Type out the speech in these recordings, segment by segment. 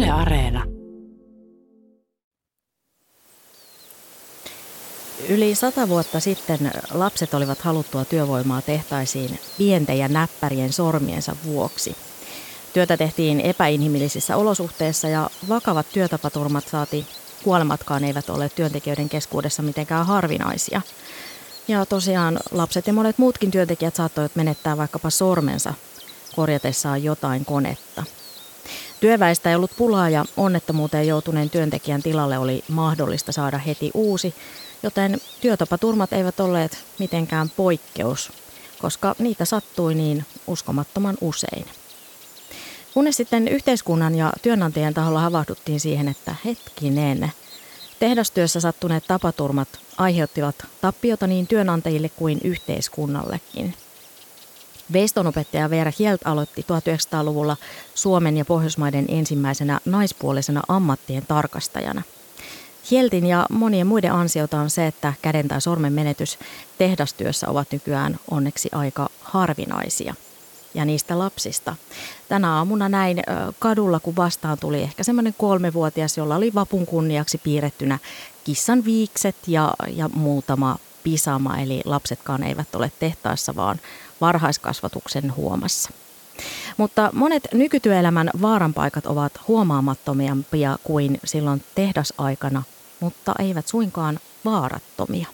Yle Areena. Yli 100 vuotta sitten lapset olivat haluttua työvoimaa tehtaisiin pienten ja näppärien sormiensa vuoksi. Työtä tehtiin epäinhimillisissä olosuhteissa ja vakavat työtapaturmat saati kuolematkaan eivät ole työntekijöiden keskuudessa mitenkään harvinaisia. Ja tosiaan lapset ja monet muutkin työntekijät saattoivat menettää vaikkapa sormensa korjatessaan jotain konetta. Työväistä ei ollut pulaa ja onnettomuuteen joutuneen työntekijän tilalle oli mahdollista saada heti uusi, joten työtapaturmat eivät olleet mitenkään poikkeus, koska niitä sattui niin uskomattoman usein. Kunnes sitten yhteiskunnan ja työnantajien taholla havahduttiin siihen, että hetkinen, tehdastyössä sattuneet tapaturmat aiheuttivat tappiota niin työnantajille kuin yhteiskunnallekin. Veistonopettaja Veera Hjelt aloitti 1900-luvulla Suomen ja Pohjoismaiden ensimmäisenä naispuolisena ammattien tarkastajana. Hjeltin ja monien muiden ansiota on se, että käden tai sormen menetys tehdastyössä ovat nykyään onneksi aika harvinaisia. Ja niistä lapsista. Tänä aamuna näin kadulla, kun vastaan tuli ehkä semmoinen 3-vuotias, jolla oli vapun kunniaksi piirrettynä kissan viikset ja muutama pisama. Eli lapsetkaan eivät ole tehtaassa, vaan varhaiskasvatuksen huomassa. Mutta monet nykytyöelämän vaaranpaikat ovat huomaamattomiampia kuin silloin tehdasaikana, mutta eivät suinkaan vaarattomia.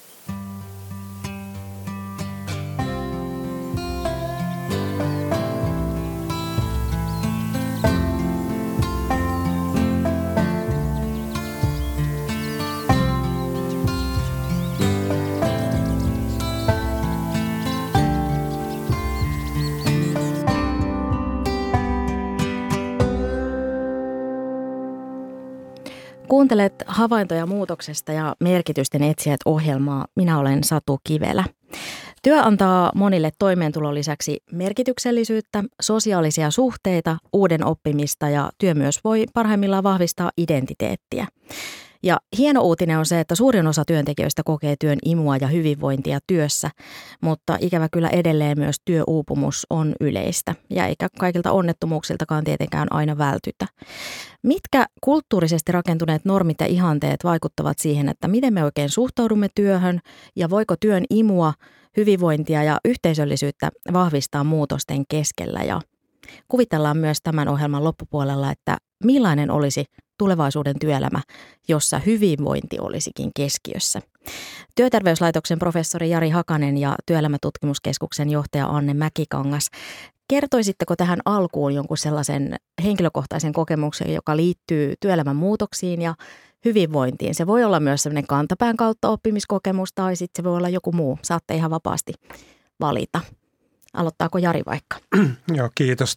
Kuuntelet havaintoja muutoksesta ja merkitysten etsijät -ohjelmaa. Minä olen Satu Kivelä. Työ antaa monille toimeentulon lisäksi merkityksellisyyttä, sosiaalisia suhteita, uuden oppimista ja työ myös voi parhaimmillaan vahvistaa identiteettiä. Ja hieno uutinen on se, että suurin osa työntekijöistä kokee työn imua ja hyvinvointia työssä, mutta ikävä kyllä edelleen myös työuupumus on yleistä ja eikä kaikilta onnettomuuksiltakaan tietenkään aina vältytä. Mitkä kulttuurisesti rakentuneet normit ja ihanteet vaikuttavat siihen, että miten me oikein suhtaudumme työhön ja voiko työn imua, hyvinvointia ja yhteisöllisyyttä vahvistaa muutosten keskellä? Ja kuvitellaan myös tämän ohjelman loppupuolella, että millainen olisi tulevaisuuden työelämä, jossa hyvinvointi olisikin keskiössä. Työterveyslaitoksen professori Jari Hakanen ja Työelämätutkimuskeskuksen johtaja Anne Mäkikangas, kertoisitteko tähän alkuun jonkun sellaisen henkilökohtaisen kokemuksen, joka liittyy työelämän muutoksiin ja hyvinvointiin? Se voi olla myös sellainen kantapään kautta oppimiskokemus tai sitten se voi olla joku muu. Saatte ihan vapaasti valita. Aloittaako Jari vaikka? Joo, kiitos.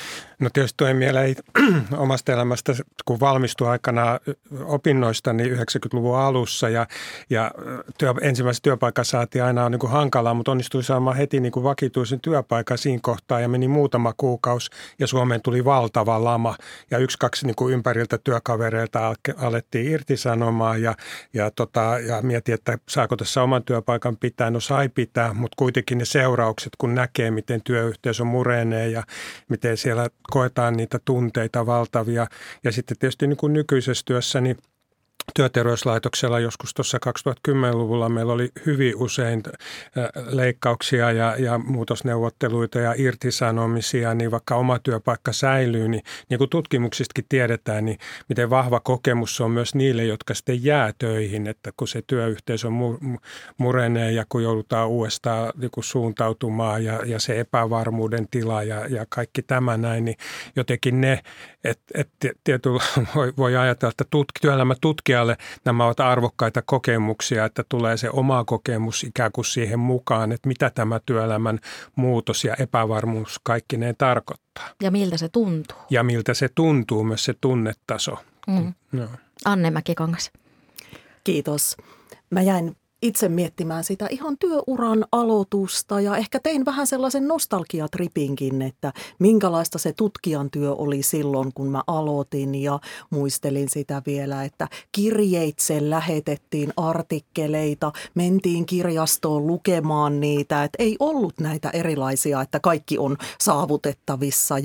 No tietysti tuli mieleen omasta elämästä, kun valmistui aikana opinnoista niin 90-luvun alussa ja ensimmäisen työpaikan saatiin aina niin kuin hankalaa, mutta onnistui saamaan heti niin kuin vakituisen työpaikan siinä kohtaa ja meni muutama kuukausi ja Suomeen tuli valtava lama ja 1-2 niin kuin ympäriltä työkavereilta alettiin irtisanomaan ja mietin, että saako tässä oman työpaikan pitää. No sai pitää, mutta kuitenkin ne seuraukset, kun näkee, miten työyhteisö murenee ja miten siellä koetaan niitä tunteita valtavia. Ja sitten tietysti niin kuin nykyisessä työssä, niin Työterveyslaitoksella joskus tuossa 2010-luvulla meillä oli hyvin usein leikkauksia ja muutosneuvotteluita ja irtisanomisia, niin vaikka oma työpaikka säilyy, niin kuin tutkimuksistakin tiedetään, niin miten vahva kokemus se on myös niille, jotka sitten jää töihin, että kun se työyhteisö murenee ja kun joudutaan uudestaan niin kuin suuntautumaan ja se epävarmuuden tila ja kaikki tämä näin, niin jotenkin ne, että tietyllä voi ajatella, että työelämätutkijalle nämä ovat arvokkaita kokemuksia, että tulee se oma kokemus ikään kuin siihen mukaan, että mitä tämä työelämän muutos ja epävarmuus kaikkineen tarkoittaa. Ja miltä se tuntuu. Ja miltä se tuntuu, myös se tunnetaso. No. Anne Mäkikangas. Kiitos. Mä jäin itse miettimään sitä ihan työuran aloitusta ja ehkä tein vähän sellaisen nostalgiatripinkin, että minkälaista se tutkijan työ oli silloin, kun mä aloitin ja muistelin sitä vielä, että kirjeitse lähetettiin artikkeleita, mentiin kirjastoon lukemaan niitä, että ei ollut näitä erilaisia, että kaikki on saavutettavissa ja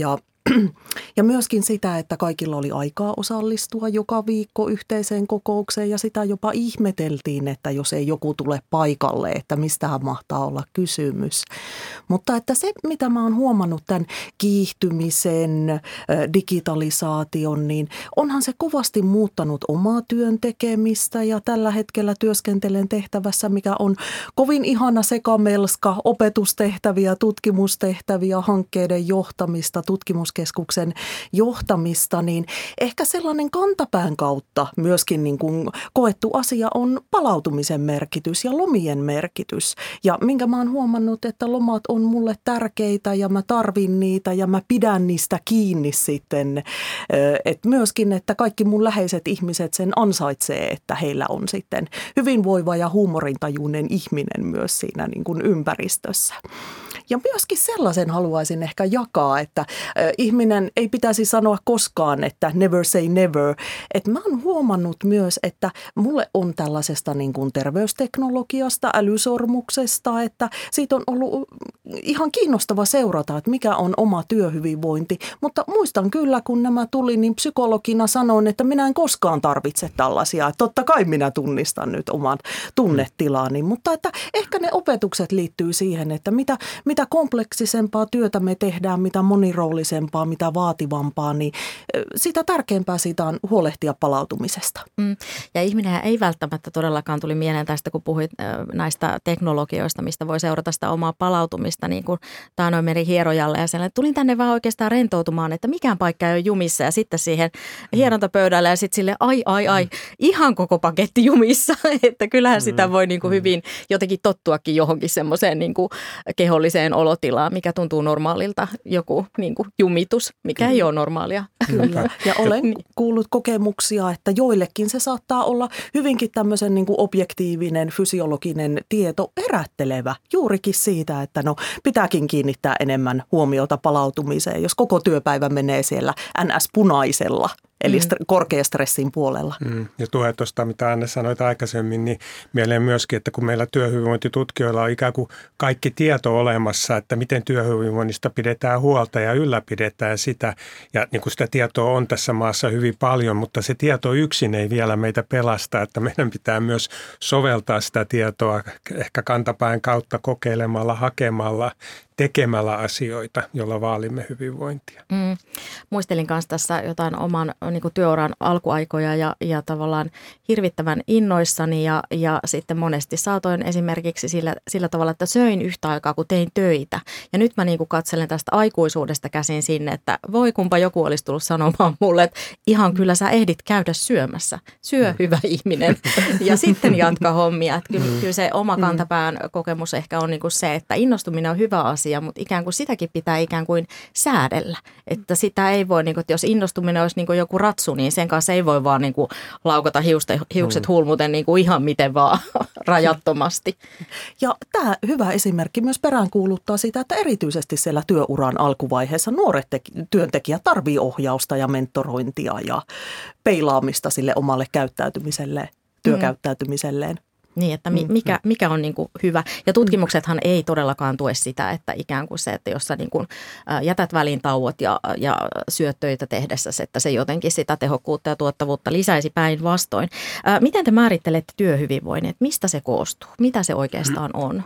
Ja myöskin sitä, että kaikilla oli aikaa osallistua joka viikko yhteiseen kokoukseen ja sitä jopa ihmeteltiin, että jos ei joku tule paikalle, että mistähän mahtaa olla kysymys. Mutta että se, mitä mä oon huomannut tämän kiihtymisen, digitalisaation, niin onhan se kovasti muuttanut omaa työn tekemistä ja tällä hetkellä työskentelen tehtävässä, mikä on kovin ihana sekamelska, opetustehtäviä, tutkimustehtäviä, hankkeiden johtamista, tutkimuskeskuksen johtamista, niin ehkä sellainen kantapään kautta myöskin niin kuin koettu asia on palautumisen merkitys ja lomien merkitys. Ja minkä mä oon huomannut, että lomat on mulle tärkeitä ja mä tarvin niitä ja mä pidän niistä kiinni sitten. Että myöskin, että kaikki mun läheiset ihmiset sen ansaitsee, että heillä on sitten hyvinvoiva ja huumorintajuinen ihminen myös siinä niin kuin ympäristössä. Ja myöskin sellaisen haluaisin ehkä jakaa, että ihminen ei pitäisi sanoa koskaan, että never say never. Että mä oon huomannut myös, että mulle on tällaisesta niin kuin terveysteknologiasta, älysormuksesta, että siitä on ollut ihan kiinnostava seurata, että mikä on oma työhyvinvointi. Mutta muistan kyllä, kun nämä tuli, niin psykologina sanoin, että minä en koskaan tarvitse tällaisia. Että totta kai minä tunnistan nyt oman tunnetilani, mutta että ehkä ne opetukset liittyy siihen, että mitä kompleksisempaa työtä me tehdään, mitä moniroolisempaa, mitä vaativampaa, niin sitä tärkeämpää siitä on huolehtia palautumisesta. Ja ihminen ei välttämättä todellakaan tuli mieleen tästä, kun puhuit näistä teknologioista, mistä voi seurata sitä omaa palautumista, niin kuin taanoin meni hierojalle ja sellainen, tulin tänne vaan oikeastaan rentoutumaan, että mikään paikka ei ole jumissa ja sitten siihen hierontapöydälle ja sitten sille ai, ihan koko paketti jumissa, että kyllähän sitä voi niin kuin hyvin jotenkin tottuakin johonkin semmoiseen niin kuin keholliseen olotilaan, mikä tuntuu normaalilta, joku niin kuin jumitus, mikä ei ole normaalia. Kyllä, ja olen kuullut kokemuksia, että joillekin se saattaa olla hyvinkin tämmöisen niin kuin objektiivinen, fysiologinen tieto herättelevä juurikin siitä, että no pitääkin kiinnittää enemmän huomiota palautumiseen, jos koko työpäivä menee siellä NS-punaisella. Eli korkeastressin puolella. Ja tulee tuosta, mitä Anne sanoit aikaisemmin, niin mieleen myöskin, että kun meillä työhyvinvointitutkijoilla on ikään kuin kaikki tieto olemassa, että miten työhyvinvoinnista pidetään huolta ja ylläpidetään sitä. Ja niin kuin sitä tietoa on tässä maassa hyvin paljon, mutta se tieto yksin ei vielä meitä pelasta, että meidän pitää myös soveltaa sitä tietoa ehkä kantapään kautta kokeilemalla, hakemalla, tekemällä asioita, joilla vaalimme hyvinvointia. Muistelin kanssa tässä jotain oman niin kuin työuran alkuaikoja ja tavallaan hirvittävän innoissani ja sitten monesti saatoin esimerkiksi sillä tavalla, että söin yhtä aikaa, kun tein töitä. Ja nyt mä niin kuin katselen tästä aikuisuudesta käsin sinne, että voi kumpa joku olisi tullut sanomaan mulle, että ihan kyllä sä ehdit käydä syömässä. Syö hyvä ihminen ja sitten jatka hommia. Että kyllä se oma kantapään kokemus ehkä on niin kuin se, että innostuminen on hyvä asia, mutta ikään kuin sitäkin pitää ikään kuin säädellä. Että sitä ei voi, niin kuin, että jos innostuminen olisi niin kuin joku ratsu, niin sen kanssa ei voi vaan niin kuin laukata hiukset hulmuten niin kuin ihan miten vaan rajattomasti. Ja tämä hyvä esimerkki myös peräänkuuluttaa sitä, että erityisesti siellä työuran alkuvaiheessa nuoret työntekijät tarvitsee ohjausta ja mentorointia ja peilaamista sille omalle käyttäytymiselleen, työkäyttäytymiselleen. Niin, että mikä on niin kuin hyvä. Ja tutkimuksethan ei todellakaan tue sitä, että ikään kuin se, että jos sä niin kuin jätät väliin tauot ja syöt töitä tehdessäsi, että se jotenkin sitä tehokkuutta ja tuottavuutta lisäisi päinvastoin. Miten te määrittelette työhyvinvoinnin, että mistä se koostuu? Mitä se oikeastaan on?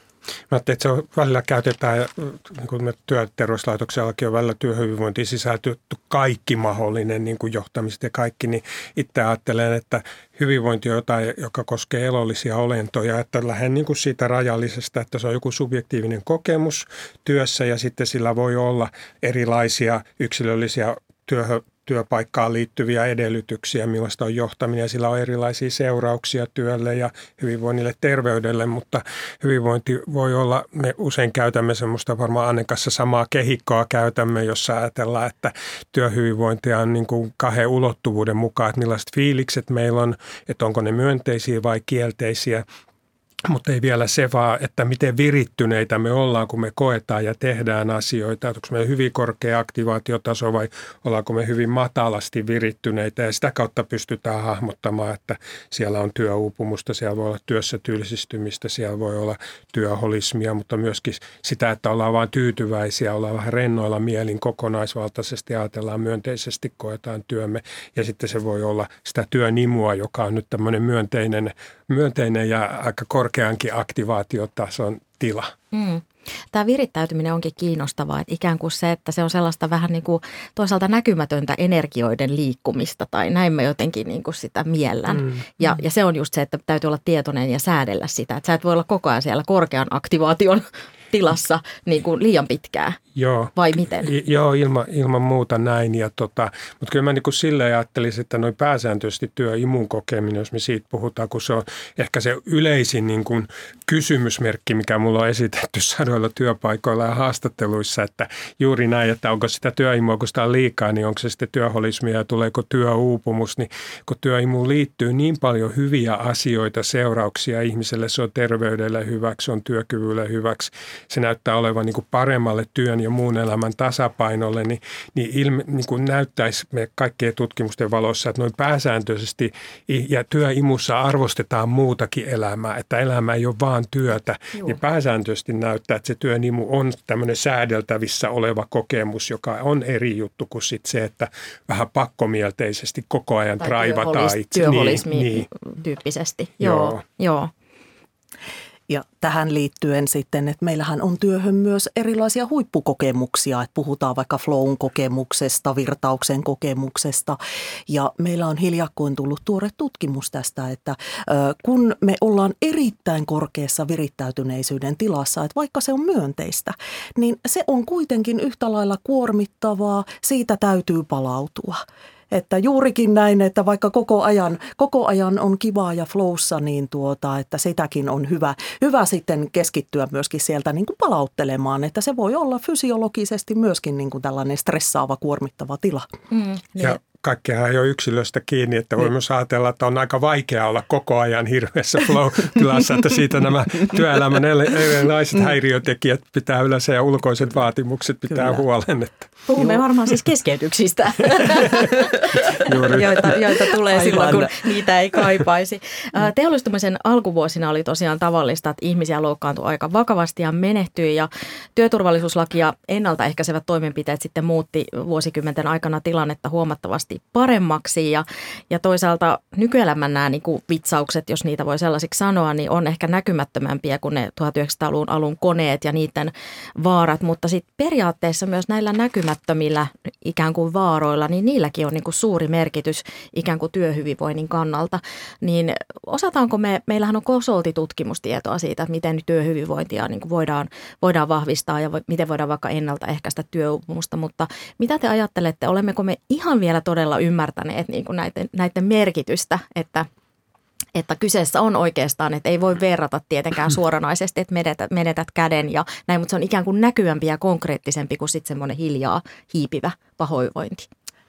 Mä ajattelin, että se välillä käytetään, niin kuin me työterveyslaitoksellakin on välillä työhyvinvointiin sisältytty kaikki mahdollinen niin kuin johtamiset ja kaikki, niin itse ajattelen, että hyvinvointi on jotain, joka koskee elollisia olentoja, että lähden niin kuin siitä rajallisesta, että se on joku subjektiivinen kokemus työssä ja sitten sillä voi olla erilaisia yksilöllisiä työpaikkaan liittyviä edellytyksiä, millaista on johtaminen ja sillä on erilaisia seurauksia työlle ja hyvinvoinnille, terveydelle, mutta hyvinvointi voi olla, me usein käytämme semmoista varmaan Annen kanssa samaa kehikkoa käytämme, jossa ajatellaan, että työhyvinvointia on niin kuin kahden ulottuvuuden mukaan, että millaiset fiilikset meillä on, että onko ne myönteisiä vai kielteisiä. Mutta ei vielä se vaan, että miten virittyneitä me ollaan, kun me koetaan ja tehdään asioita. Onko meillä hyvin korkea aktivaatiotaso vai ollaanko me hyvin matalasti virittyneitä. Ja sitä kautta pystytään hahmottamaan, että siellä on työuupumusta, siellä voi olla työssä tylsistymistä, siellä voi olla työholismia, mutta myöskin sitä, että ollaan vain tyytyväisiä, ollaan vähän rennoilla mielin kokonaisvaltaisesti, ajatellaan myönteisesti, koetaan työmme. Ja sitten se voi olla sitä työnimua, joka on nyt tämmöinen myönteinen ja aika korkeankin aktivaatiotason tila. Tämä virittäytyminen onkin kiinnostavaa, että ikään kuin se, että se on sellaista vähän niin kuin toisaalta näkymätöntä energioiden liikkumista tai näin me jotenkin niin kuin sitä miellän. Ja se on just se, että täytyy olla tietoinen ja säädellä sitä, että sä et voi olla koko ajan siellä korkean aktivaation tilassa niin kuin liian pitkään. Joo. Vai miten? Joo, ilman muuta näin. Mutta kyllä mä niin kuin silleen ajattelisin, että noin pääsääntöisesti työimun kokeminen, jos me siitä puhutaan, kun se on ehkä se yleisin niin kuin kysymysmerkki, mikä mulla on esitetty sadoilla työpaikoilla ja haastatteluissa, että juuri näin, että onko sitä työimua, kun sitä on liikaa, niin onko se sitten työholismia ja tuleeko työuupumus, niin kun työimuun liittyy niin paljon hyviä asioita, seurauksia ihmiselle, se on terveydelle hyväksi, se on työkyvylle hyväksi, se näyttää olevan niin kuin paremmalle työn ja muun elämän tasapainolle, niin kuin näyttäisi me kaikkien tutkimusten valossa, että noin pääsääntöisesti ja työimussa arvostetaan muutakin elämää, että elämä ei ole vaan työtä, niin pääsääntöisesti näyttää, että se työnimu on tämmöinen säädeltävissä oleva kokemus, joka on eri juttu kuin sit se, että vähän pakkomielteisesti koko ajan traivataan itse. Työholismi tyyppisesti, joo. Ja tähän liittyen sitten, että meillähän on työhön myös erilaisia huippukokemuksia, että puhutaan vaikka flown kokemuksesta, virtauksen kokemuksesta. Ja meillä on hiljakkoin tullut tuore tutkimus tästä, että kun me ollaan erittäin korkeassa virittäytyneisyyden tilassa, että vaikka se on myönteistä, niin se on kuitenkin yhtä lailla kuormittavaa, siitä täytyy palautua. Että juurikin näin, että vaikka koko ajan on kivaa ja flowssa, niin että sitäkin on hyvä sitten keskittyä myöskin sieltä niin kuin palauttelemaan, että se voi olla fysiologisesti myöskin niin kuin tällainen stressaava, kuormittava tila. Ja kaikkeahan ei ole yksilöstä kiinni, että voi myös ajatella, että on aika vaikea olla koko ajan hirveässä flow-tilassa, että siitä nämä työelämän erilaiset häiriötekijät pitää yleensä ja ulkoiset vaatimukset pitää huolen. Että. Puhumme varmaan siis keskeytyksistä, joita tulee silloin, kun niitä ei kaipaisi. Teollistumisen alkuvuosina oli tosiaan tavallista, että ihmisiä loukkaantui aika vakavasti ja menehtyi, ja työturvallisuuslaki ja ennaltaehkäisevät toimenpiteet sitten muutti vuosikymmenten aikana tilannetta huomattavasti paremmaksi, ja toisaalta nykyelämän nämä niin kuin vitsaukset, jos niitä voi sellaisiksi sanoa, niin on ehkä näkymättömämpiä kuin ne 1900-luvun alun koneet ja niiden vaarat, mutta sitten periaatteessa myös näillä näkymättömillä ikään kuin vaaroilla, niin niilläkin on niin kuin suuri merkitys ikään kuin työhyvinvoinnin kannalta. Niin osataanko meillähän on konsultitutkimustietoa siitä, että miten työhyvinvointia niin kuin voidaan vahvistaa ja miten voidaan vaikka ennaltaehkäistä työuupumusta, mutta mitä te ajattelette, olemmeko me ihan vielä todella ymmärtäneet niin kuin näiden merkitystä, että kyseessä on oikeastaan, että ei voi verrata tietenkään suoranaisesti, että menetät käden ja näin, mutta se on ikään kuin näkyvämpi ja konkreettisempi kuin sitten semmoinen hiljaa hiipivä pahoinvointi.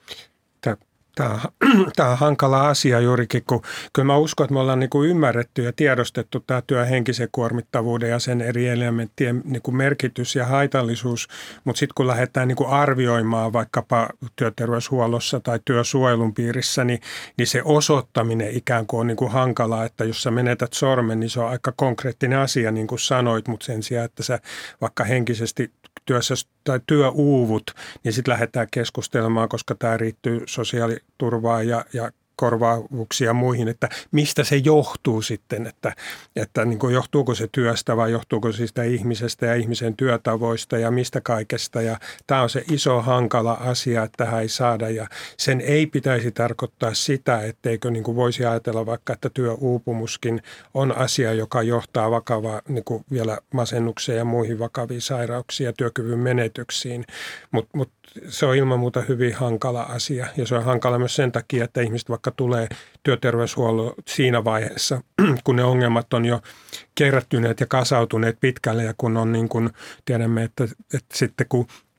Tämä on hankala asia juurikin, kun kyllä mä uskon, että me ollaan niin kuin ymmärretty ja tiedostettu tämä työn henkisen kuormittavuuden ja sen eri elementtien niin kuin merkitys ja haitallisuus, mutta sitten kun lähdetään niin kuin arvioimaan vaikkapa työterveyshuollossa tai työsuojelun piirissä, niin se osoittaminen ikään kuin on niin kuin hankalaa, että jos sä menetät sormen, niin se on aika konkreettinen asia, niin kuin sanoit, mutta sen sijaan, että sä vaikka henkisesti työssä tai työuuvut, niin sitten lähdetään keskustelemaan, koska tämä riittyy sosiaaliturvaan ja korvauksia ja muihin, että mistä se johtuu sitten, että niin kuin johtuuko se työstä vai johtuuko se siitä ihmisestä ja ihmisen työtavoista ja mistä kaikesta. Ja tämä on se iso hankala asia, että tähän ei saada ja sen ei pitäisi tarkoittaa sitä, etteikö niin kuin voisi ajatella vaikka, että työuupumuskin on asia, joka johtaa vakavaa niin kuin vielä masennukseen ja muihin vakaviin sairauksiin ja työkyvyn menetyksiin, mutta se on ilman muuta hyvin hankala asia ja se on hankala myös sen takia, että ihmiset vaikka tulee työterveyshuollon siinä vaiheessa, kun ne ongelmat on jo kerrättyneet ja kasautuneet pitkälle ja kun on niin kuin tiedämme, että sitten kun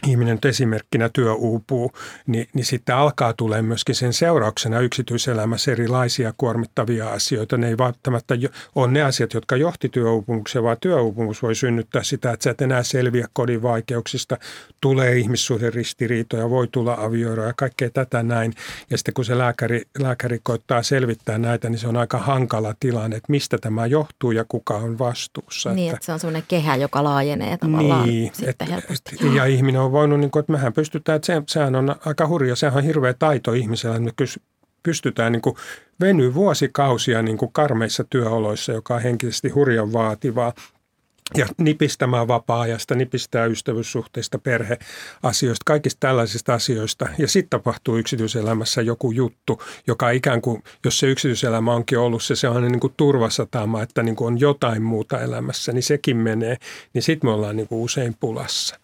ihminen nyt esimerkkinä työ uupuu, niin sitten alkaa tulee myöskin sen seurauksena yksityiselämässä erilaisia kuormittavia asioita. Ne ei välttämättä ole ne asiat, jotka johti työuupumukseen, vaan työuupumus voi synnyttää sitä, että sä et enää selviä kodin vaikeuksista, tulee ihmissuhderistiriitoja, voi tulla avioeroja ja kaikkea tätä näin. Ja sitten kun se lääkäri koittaa selvittää näitä, niin se on aika hankala tilanne, että mistä tämä johtuu ja kuka on vastuussa. Niin, että se on sellainen kehä, joka laajenee tavallaan sitten helposti. Ja ihminen on voinut, niin kuin, että mehän pystytään, että sehän on aika hurja, sehän on hirveä taito ihmisellä, että me pystytään niin kuin venyä vuosikausia niin kuin karmeissa työoloissa, joka on henkisesti hurjan vaativaa. Ja nipistämään vapaa-ajasta, nipistää ystävyyssuhteista, perheasioista, kaikista tällaisista asioista. Ja sitten tapahtuu yksityiselämässä joku juttu, joka ikään kuin, jos se yksityiselämä onkin ollut se on niin kuin turvasatama, että niin kuin on jotain muuta elämässä, niin sekin menee. Niin sitten me ollaan niin kuin usein pulassa.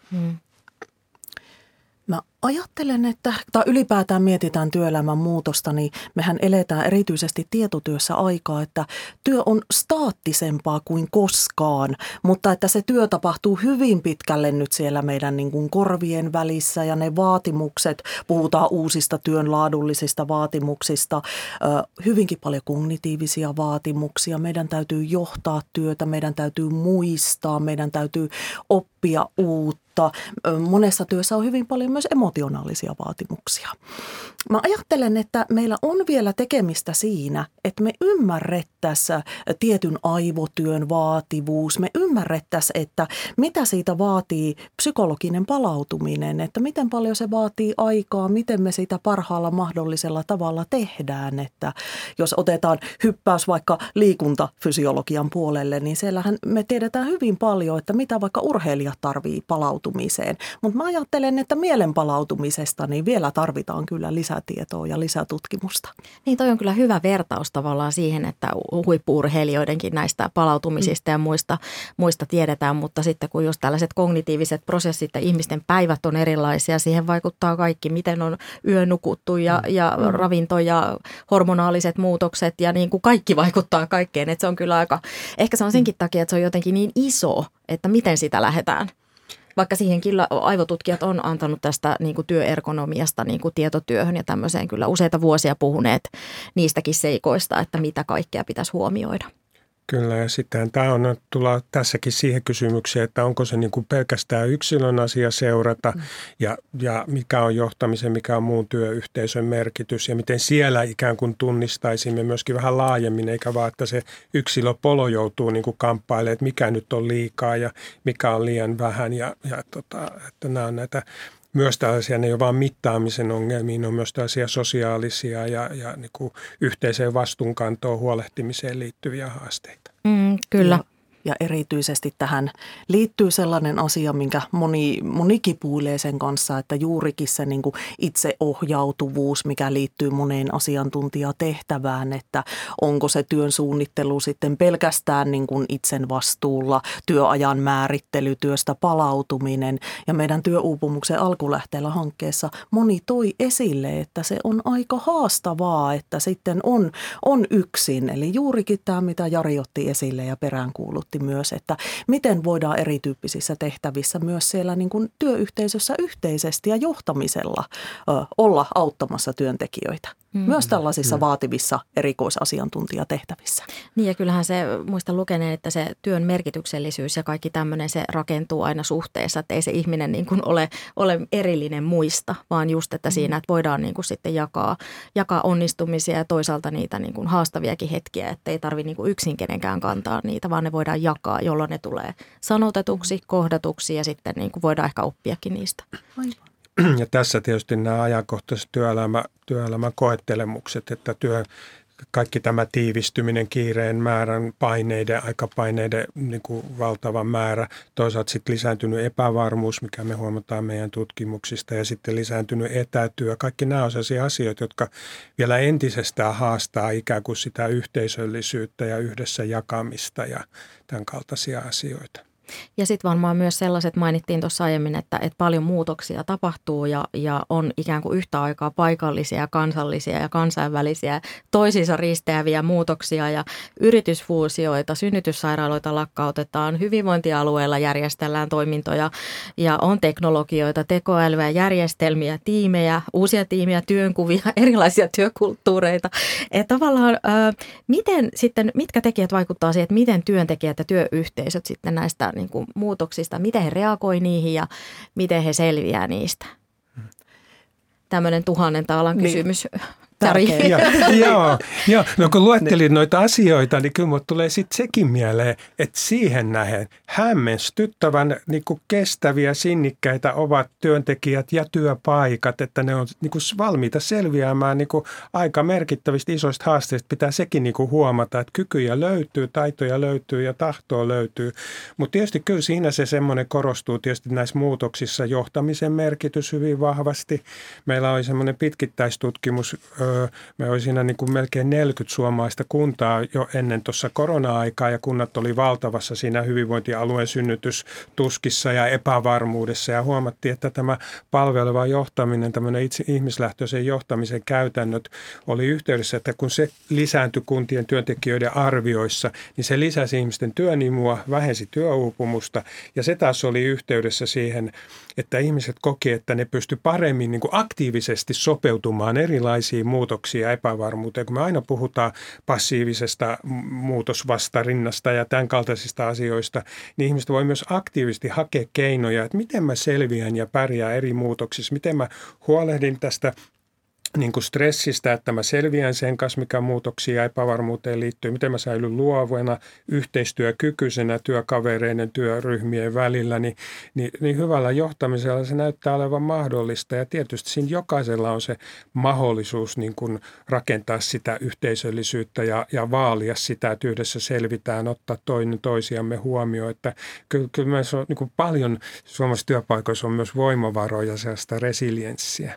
Mä ajattelen, että tai ylipäätään mietitään työelämän muutosta, niin mehän eletään erityisesti tietotyössä aikaa, että työ on staattisempaa kuin koskaan, mutta että se työ tapahtuu hyvin pitkälle nyt siellä meidän niin kuin korvien välissä ja ne vaatimukset, puhutaan uusista työn laadullisista vaatimuksista, hyvinkin paljon kognitiivisia vaatimuksia. Meidän täytyy johtaa työtä, meidän täytyy muistaa, meidän täytyy oppia uutta. Monessa työssä on hyvin paljon myös emotionaalisia vaatimuksia. Mä ajattelen, että meillä on vielä tekemistä siinä, että me ymmärrettäisiin tietyn aivotyön vaativuus. Me ymmärrettäisiin, että mitä siitä vaatii psykologinen palautuminen, että miten paljon se vaatii aikaa, miten me sitä parhaalla mahdollisella tavalla tehdään. Että jos otetaan hyppäys vaikka liikuntafysiologian puolelle, niin siellähän me tiedetään hyvin paljon, että mitä vaikka urheilijat tarvii palautumiseen. Mutta mä ajattelen, että mielen palautumisesta niin vielä tarvitaan kyllä lisätietoa ja lisätutkimusta. Niin, toi on kyllä hyvä vertaus tavallaan siihen, että huippu-urheilijoidenkin näistä palautumisista ja muista tiedetään, mutta sitten kun just tällaiset kognitiiviset prosessit ja ihmisten päivät on erilaisia, siihen vaikuttaa kaikki, miten on yö nukuttu ja ravinto ja hormonaaliset muutokset ja niin kuin kaikki vaikuttaa kaikkeen, että se on kyllä aika, ehkä se on senkin takia, että se on jotenkin niin iso, että miten sitä lähdetään. Vaikka siihen kyllä aivotutkijat on antanut tästä niin kuin työergonomiasta niin kuin tietotyöhön ja tämmöiseen kyllä useita vuosia puhuneet niistäkin seikoista, että mitä kaikkea pitäisi huomioida. Kyllä, ja sitten tämä on tulla tässäkin siihen kysymykseen, että onko se niin kuin pelkästään yksilön asia seurata ja mikä on johtamisen, mikä on muun työyhteisön merkitys ja miten siellä ikään kuin tunnistaisimme myöskin vähän laajemmin, eikä vaan, että se yksilö polo joutuu niin kuin kamppailemaan, että mikä nyt on liikaa ja mikä on liian vähän että nämä on näitä myös tällaisia, ne ei ole vain mittaamisen ongelmia, ne on myös tällaisia sosiaalisia ja niin kuin yhteiseen vastuunkantoon huolehtimiseen liittyviä haasteita. Kyllä. Ja erityisesti tähän liittyy sellainen asia, minkä moni kipuilee sen kanssa, että juurikin se niin kuin itseohjautuvuus, mikä liittyy moneen asiantuntijatehtävään, että onko se työn suunnittelu sitten pelkästään niin kuin itsen vastuulla, työajan määrittely, työstä palautuminen. Ja meidän työuupumuksen alkulähteellä hankkeessa moni toi esille, että se on aika haastavaa, että sitten on yksin. Eli juurikin tämä, mitä Jari otti esille ja peräänkuulutti myös, että miten voidaan erityyppisissä tehtävissä myös siellä niin kuin työyhteisössä yhteisesti ja johtamisella olla auttamassa työntekijöitä. Myös tällaisissa vaativissa erikoisasiantuntijatehtävissä. Niin ja kyllähän se, muistan lukeneen, että se työn merkityksellisyys ja kaikki tämmöinen, se rakentuu aina suhteessa, että ei se ihminen niin kuin ole erillinen muista, vaan just, että siinä että voidaan niin kuin sitten jakaa onnistumisia ja toisaalta niitä niin kuin haastaviakin hetkiä, että ei tarvitse niin kuin yksin kenenkään kantaa niitä, vaan ne voidaan jakaa, jolloin ne tulee sanotetuksi, kohdatuksi ja sitten niin kuin voidaan ehkä oppiakin niistä. Aivan. Ja tässä tietysti nämä ajankohtaiset työelämän koettelemukset, että kaikki tämä tiivistyminen, kiireen määrän, aikapaineiden niin kuin valtava määrä, toisaalta sitten lisääntynyt epävarmuus, mikä me huomataan meidän tutkimuksista, ja sitten lisääntynyt etätyö. Kaikki nämä on sellaisia asioita, jotka vielä entisestään haastaa ikään kuin sitä yhteisöllisyyttä ja yhdessä jakamista ja tämän kaltaisia asioita. Ja sitten varmaan myös sellaiset, mainittiin tuossa aiemmin, että paljon muutoksia tapahtuu ja on ikään kuin yhtä aikaa paikallisia, kansallisia ja kansainvälisiä toisiinsa risteäviä muutoksia ja yritysfuusioita, synnytyssairaaloita lakkautetaan, hyvinvointialueilla järjestellään toimintoja ja on teknologioita, tekoälyä, järjestelmiä, tiimejä, uusia tiimejä, työnkuvia, erilaisia työkulttuureita. Että tavallaan mitkä tekijät vaikuttaa siihen, että miten työntekijät ja työyhteisöt sitten näistä niin kuin muutoksista, miten he reagoi niihin ja miten he selviää niistä? Tämmöinen 1000 taalan kysymys. Joo. No kun luettelin noita asioita, niin kyllä minulle tulee sitten sekin mieleen, että siihen nähden hämmästyttävän niin kuin kestäviä, sinnikkäitä ovat työntekijät ja työpaikat, että ne on niin kuin valmiita selviämään niin kuin aika merkittävistä isoista haasteista. Pitää sekin niin kuin huomata, että kykyjä löytyy, taitoja löytyy ja tahtoa löytyy. Mutta tietysti kyllä siinä se semmoinen korostuu tietysti näissä muutoksissa johtamisen merkitys hyvin vahvasti. Meillä oli semmoinen pitkittäistutkimus. Me oli siinä niin kuin melkein 40 suomalaista kuntaa jo ennen tuossa korona-aikaa ja kunnat oli valtavassa siinä hyvinvointialueen synnytystuskissa ja epävarmuudessa ja huomattiin, että tämä palveleva johtaminen, tämmöinen itse ihmislähtöisen johtamisen käytännöt oli yhteydessä, että kun se lisääntyi kuntien työntekijöiden arvioissa, niin se lisäsi ihmisten työnimua, vähensi työuupumusta ja se taas oli yhteydessä siihen, että ihmiset koki, että ne pysty paremmin niin kuin aktiivisesti sopeutumaan erilaisiin muutoksiin ja epävarmuuteen. Kun me aina puhutaan passiivisesta muutosvastarinnasta ja tämän kaltaisista asioista, niin ihmiset voi myös aktiivisesti hakea keinoja, että miten mä selviän ja pärjään eri muutoksissa, miten mä huolehdin tästä niin kuin stressistä, että mä selviän sen kanssa, mikä muutoksia ja epävarmuuteen liittyy, miten mä säilyn luovana, yhteistyökykyisenä työkavereiden, työryhmien välillä, niin hyvällä johtamisella se näyttää olevan mahdollista ja tietysti siinä jokaisella on se mahdollisuus niin kuin rakentaa sitä yhteisöllisyyttä ja vaalia sitä, että yhdessä selvitään, ottaa toinen toisiamme huomioon, että kyllä meissä on niin kuin paljon suomalaisissa työpaikoissa on myös voimavaroja sellaista resilienssiä.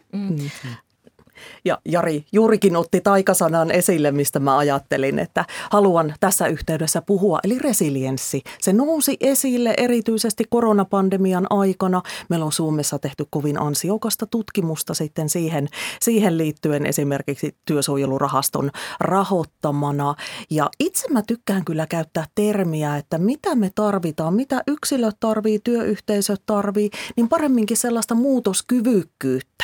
Ja Jari juurikin otti taikasanan esille, mistä mä ajattelin, että haluan tässä yhteydessä puhua, eli resilienssi. Se nousi esille erityisesti koronapandemian aikana. Meillä on Suomessa tehty kovin ansiokasta tutkimusta sitten siihen liittyen esimerkiksi Työsuojelurahaston rahoittamana. Ja itse mä tykkään kyllä käyttää termiä, että mitä me tarvitaan, mitä yksilöt tarvii, työyhteisöt tarvii, niin paremminkin sellaista muutoskyvykkyyttä.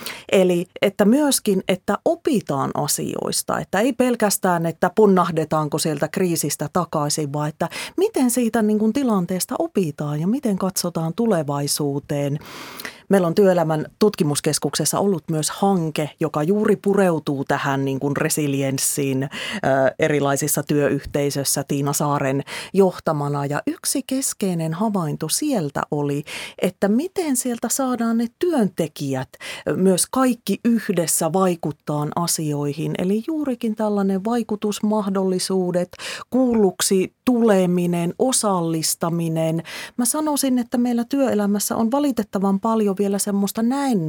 Eli että myöskin, että opitaan asioista, että ei pelkästään, että punnahdetaanko sieltä kriisistä takaisin, vaan että miten siitä niin kuin tilanteesta opitaan ja miten katsotaan tulevaisuuteen. Meillä on Työelämän tutkimuskeskuksessa ollut myös hanke, joka juuri pureutuu tähän niin kuin resilienssiin erilaisissa työyhteisöissä Tiina Saaren johtamana. Ja yksi keskeinen havainto sieltä oli, että miten sieltä saadaan ne työntekijät myös kaikki yhdessä vaikuttaa asioihin. Eli juurikin tällainen vaikutusmahdollisuudet, kuulluksi tuleminen, osallistaminen. Mä sanoisin, että meillä työelämässä on valitettavan paljon vielä semmoista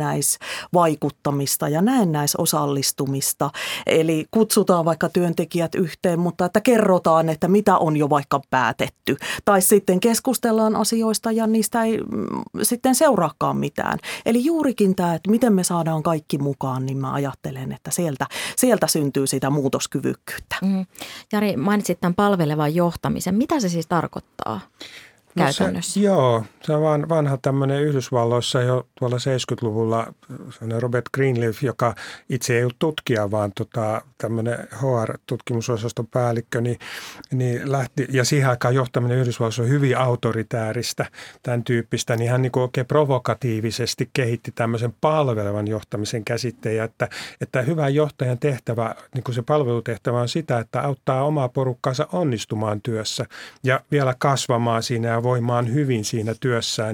näennäisvaikuttamista ja näennäisosallistumista. Eli kutsutaan vaikka työntekijät yhteen, mutta että kerrotaan, että mitä on jo vaikka päätetty. Tai sitten keskustellaan asioista ja niistä ei sitten seuraakaan mitään. Eli juurikin tämä, että miten me saadaan kaikki mukaan, niin mä ajattelen, että sieltä syntyy sitä muutoskyvykkyyttä. Jari, mainitsit tämän palvelevan johtamisen. Mitä se siis tarkoittaa käytännössä? Se on vanha tämmöinen Yhdysvalloissa jo tuolla 70-luvulla Robert Greenleaf, joka itse ei ollut tutkija, vaan tämmöinen HR-tutkimusosaston päällikkö, niin lähti, ja siihen aikaan johtaminen Yhdysvalloissa on hyvin autoritääristä, tämän tyyppistä, niin hän niin kuin oikein provokatiivisesti kehitti tämmöisen palvelevan johtamisen käsitteen, että hyvän johtajan tehtävä, niin kuin se palvelutehtävä on sitä, että auttaa omaa porukkaansa onnistumaan työssä ja vielä kasvamaan siinä ja voimaan hyvin siinä työssään.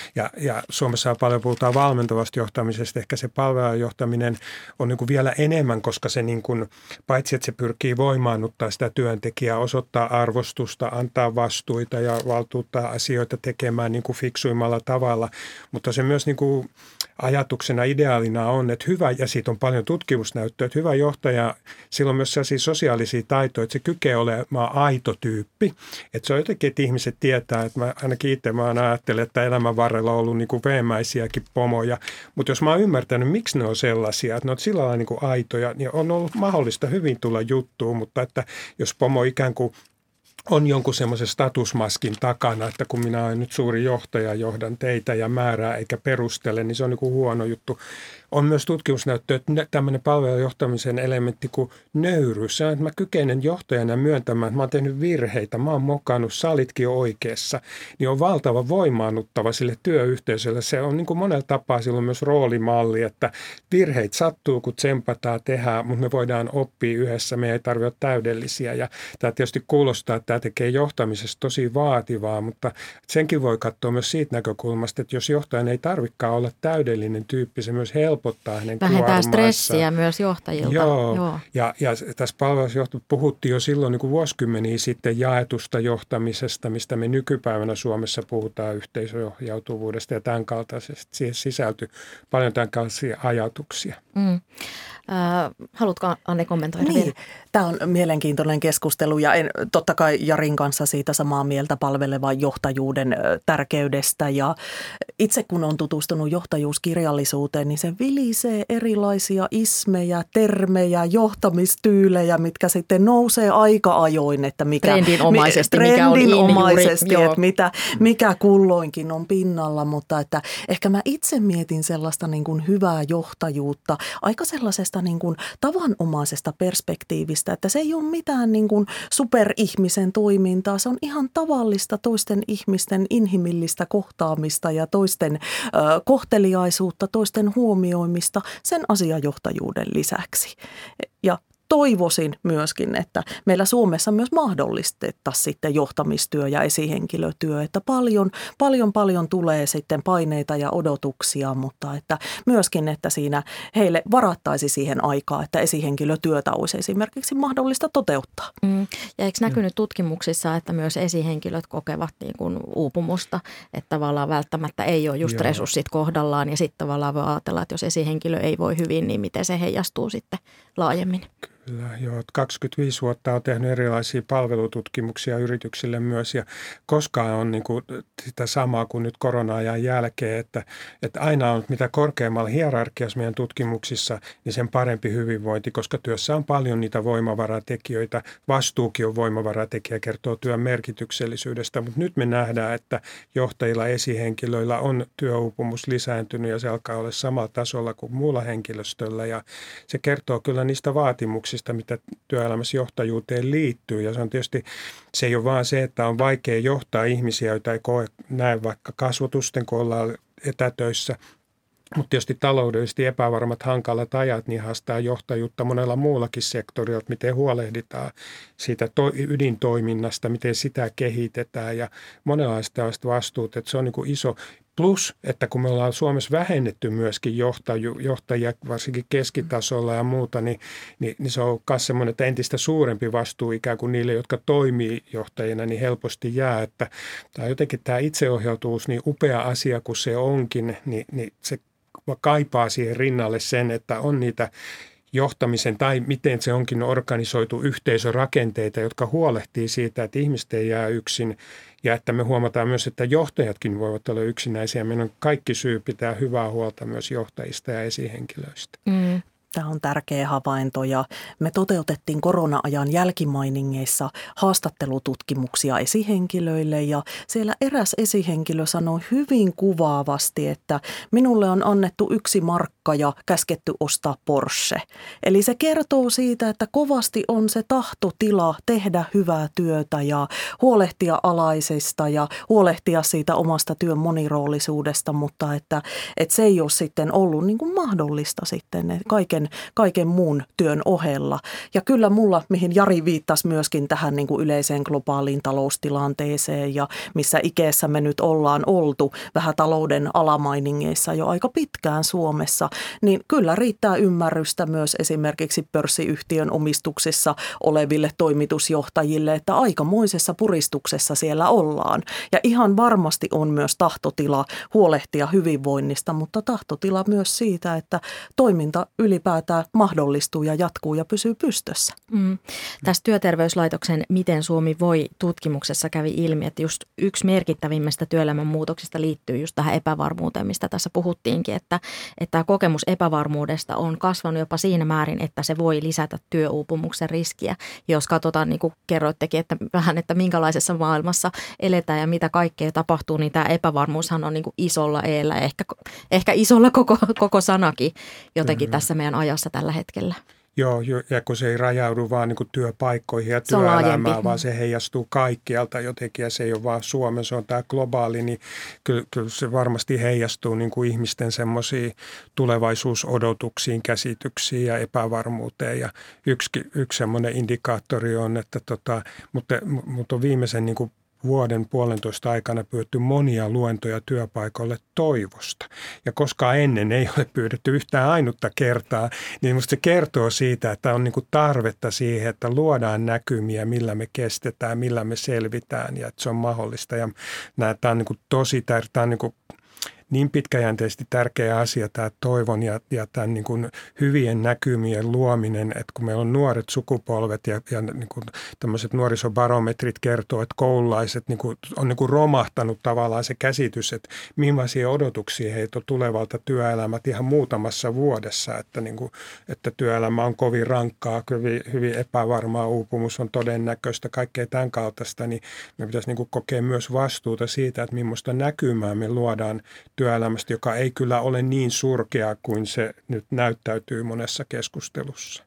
Ja Suomessa paljon puhutaan valmentavasta johtamisesta. Ehkä se palveleva johtaminen on niin kuin vielä enemmän, koska se niin kuin, paitsi että se pyrkii voimaannuttaa sitä työntekijää, osoittaa arvostusta, antaa vastuita ja valtuuttaa asioita tekemään niin kuin fiksuimmalla tavalla. Mutta se myös niin kuin ajatuksena, ideaalina on, että hyvä, ja siitä on paljon tutkimusnäyttöä, että hyvä johtaja, sillä on myös sellaisia sosiaalisia taitoja, että se kykenee olemaan aito tyyppi. Että se on jotenkin, että ihmiset tietää, että ainakin itse mä ajattelen, että elämän varrella on ollut niin kuin veemäisiäkin pomoja. Mutta jos mä oon ymmärtänyt, miksi ne on sellaisia, että ne on sillä lailla niin kuin aitoja, niin on ollut mahdollista hyvin tulla juttuun, mutta että jos pomo ikään kuin on jonkun semmoisen statusmaskin takana, että kun minä olen nyt suuri johtaja, johdan teitä ja määrää eikä perustele, niin se on niin kuin huono juttu. On myös tutkimusnäyttö, että tämmöinen palvelujohtamisen elementti kuin nöyryys. Se on, että mä kykenen johtajana myöntämään, että mä oon tehnyt virheitä, mä oon mokannut, sä olitkin oikeassa. Niin on valtava voimaannuttava sille työyhteisölle. Se on niin kuin monella tapaa silloin myös roolimalli, että virheitä sattuu, kun tsempataan, tehdään, mutta me voidaan oppia yhdessä, me ei tarvitse olla täydellisiä. Ja tämä tietysti kuulostaa, että tämä tekee johtamisesta tosi vaativaa, mutta senkin voi katsoa myös siitä näkökulmasta, että jos johtajan ei tarvitsekaan olla täydellinen tyyppi, se myös helpottaa hänen vähentää stressiä myös johtajilta. Joo. Ja tässä palvelusjohtajassa puhuttiin jo silloin niin kuin vuosikymmeniä sitten jaetusta johtamisesta, mistä me nykypäivänä Suomessa puhutaan yhteisöjohjautuvuudesta ja tämän kaltaisesta. Siihen sisältyy paljon tämän kaltaisia ajatuksia. Haluatko Anne kommentoida vielä? Niin. Tämä on mielenkiintoinen keskustelu ja totta kai Jarin kanssa siitä samaa mieltä palvelevan johtajuuden tärkeydestä. Ja itse kun on tutustunut johtajuuskirjallisuuteen, niin se vilisee erilaisia ismejä, termejä, johtamistyylejä, mitkä sitten nousee aika ajoin, että trendinomaisesti, mikä on että mikä kulloinkin on pinnalla, mutta että ehkä mä itse mietin sellaista niin kuin hyvää johtajuutta, aika sellaisesta niin kuin tavanomaisesta perspektiivistä, että se ei ole mitään niin kuin superihmisen toimintaa, se on ihan tavallista toisten ihmisten inhimillistä kohtaamista ja toisten kohteliaisuutta, toisten huomioimista sen asiajohtajuuden lisäksi. Ja toivoisin myöskin, että meillä Suomessa myös mahdollistettaisiin sitten johtamistyö ja esihenkilötyö, että paljon tulee sitten paineita ja odotuksia, mutta että myöskin, että siinä heille varattaisi siihen aikaa, että esihenkilötyötä olisi esimerkiksi mahdollista toteuttaa. Ja eikö näkynyt tutkimuksissa, että myös esihenkilöt kokevat niin kuin uupumusta, että tavallaan välttämättä ei ole just resurssit kohdallaan ja sitten tavallaan voi ajatella, että jos esihenkilö ei voi hyvin, niin miten se heijastuu sitten laajemmin? Kyllä, joo. 25 vuotta on tehnyt erilaisia palvelututkimuksia yrityksille myös ja koskaan on niin kuin sitä samaa kuin nyt korona-ajan jälkeen, että aina on mitä korkeammalla hierarkiassa meidän tutkimuksissa, niin sen parempi hyvinvointi, koska työssä on paljon niitä voimavaratekijöitä. Vastuukin on voimavaratekijä, kertoo työn merkityksellisyydestä, mutta nyt me nähdään, että johtajilla, esihenkilöillä on työuupumus lisääntynyt ja se alkaa olla samalla tasolla kuin muulla henkilöstöllä ja se kertoo kyllä niistä vaatimuksista, mitä työelämässä johtajuuteen liittyy. Ja se on tietysti, se ei ole vaan se, että on vaikea johtaa ihmisiä, joita ei näe vaikka kasvotusten, kun ollaan etätöissä. Mutta tietysti taloudellisesti epävarmat, hankalat ajat, niin haastaa johtajuutta monella muullakin sektorilla, miten huolehditaan siitä ydintoiminnasta, miten sitä kehitetään ja monenlaista vastuut, että se on niin kuin iso. Plus, että kun me ollaan Suomessa vähennetty myöskin johtajia, varsinkin keskitasolla ja muuta, niin se on myös semmoinen, että entistä suurempi vastuu ikään kuin niille, jotka toimii johtajina, niin helposti jää. Että tämä jotenkin tämä itseohjautuvuus, niin upea asia kuin se onkin, niin se kaipaa siihen rinnalle sen, että on niitä johtamisen tai miten se onkin organisoitu yhteisörakenteita, jotka huolehtii siitä, että ihmiset ei jää yksin ja että me huomataan myös, että johtajatkin voivat olla yksinäisiä. Meidän on kaikki syy pitää hyvää huolta myös johtajista ja esihenkilöistä. Tämä on tärkeä havainto ja me toteutettiin korona-ajan jälkimainingeissa haastattelututkimuksia esihenkilöille ja siellä eräs esihenkilö sanoi hyvin kuvaavasti, että minulle on annettu 1 markka ja käsketty ostaa Porsche. Eli se kertoo siitä, että kovasti on se tahtotila tehdä hyvää työtä ja huolehtia alaisista ja huolehtia siitä omasta työn moniroolisuudesta, mutta että se ei ole sitten ollut niin kuin mahdollista sitten kaiken kaiken muun työn ohella. Ja kyllä mulla, mihin Jari viittasi myöskin tähän niin kuin yleiseen globaaliin taloustilanteeseen ja missä ikeessä me nyt ollaan oltu vähän talouden alamainingeissa jo aika pitkään Suomessa, niin kyllä riittää ymmärrystä myös esimerkiksi pörssiyhtiön omistuksessa oleville toimitusjohtajille, että aikamoisessa puristuksessa siellä ollaan. Ja ihan varmasti on myös tahtotila huolehtia hyvinvoinnista, mutta tahtotila myös siitä, että toiminta ylipäätään mahdollistuu ja jatkuu ja pysyy pystyssä. Tässä Työterveyslaitoksen Miten Suomi voi -tutkimuksessa kävi ilmi, että just yksi merkittävimmistä työelämän muutoksista liittyy just tähän epävarmuuteen, mistä tässä puhuttiinkin, että tämä kokemus epävarmuudesta on kasvanut jopa siinä määrin, että se voi lisätä työuupumuksen riskiä. Jos katsotaan, niin kuin kerroittekin, että vähän, että minkälaisessa maailmassa eletään ja mitä kaikkea tapahtuu, niin tämä epävarmuushan on niin kuin isolla eellä, ehkä isolla koko sanakin jotenkin tässä meidän ajassa tällä hetkellä. Joo, ja kun se ei rajaudu vaan niin kuin työpaikkoihin ja työelämään, vaan se heijastuu kaikkialta jotenkin ja se ei ole vaan Suomen, se on tämä globaali, niin kyllä se varmasti heijastuu niin kuin ihmisten semmoisiin tulevaisuusodotuksiin, käsityksiin ja epävarmuuteen. Ja yksi semmoinen indikaattori on, että mutta on viimeisen niin kuin vuoden puolentoista aikana pyydetty monia luentoja työpaikoille toivosta. Ja koska ennen ei ole pyydetty yhtään ainutta kertaa, niin musta se kertoo siitä, että on niinku tarvetta siihen, että luodaan näkymiä, millä me kestetään, millä me selvitään ja että se on mahdollista. Ja tämä on niinku tosi niin pitkäjänteisesti tärkeä asia tämä toivon ja tämän niin kuin hyvien näkymien luominen, että kun meillä on nuoret sukupolvet ja niin kuin tämmöiset nuorisobarometrit kertoo, että koululaiset niin kuin, on niin kuin romahtanut tavallaan se käsitys, että millaisia odotuksia heitä on tulevalta työelämät ihan muutamassa vuodessa, että, niin kuin, että työelämä on kovin rankkaa, hyvin epävarmaa, uupumus on todennäköistä, kaikkea tämän kaltaista, niin me pitäisi niin kuin kokea myös vastuuta siitä, että millaista näkymää me luodaan työelämästä, joka ei kyllä ole niin surkea kuin se nyt näyttäytyy monessa keskustelussa.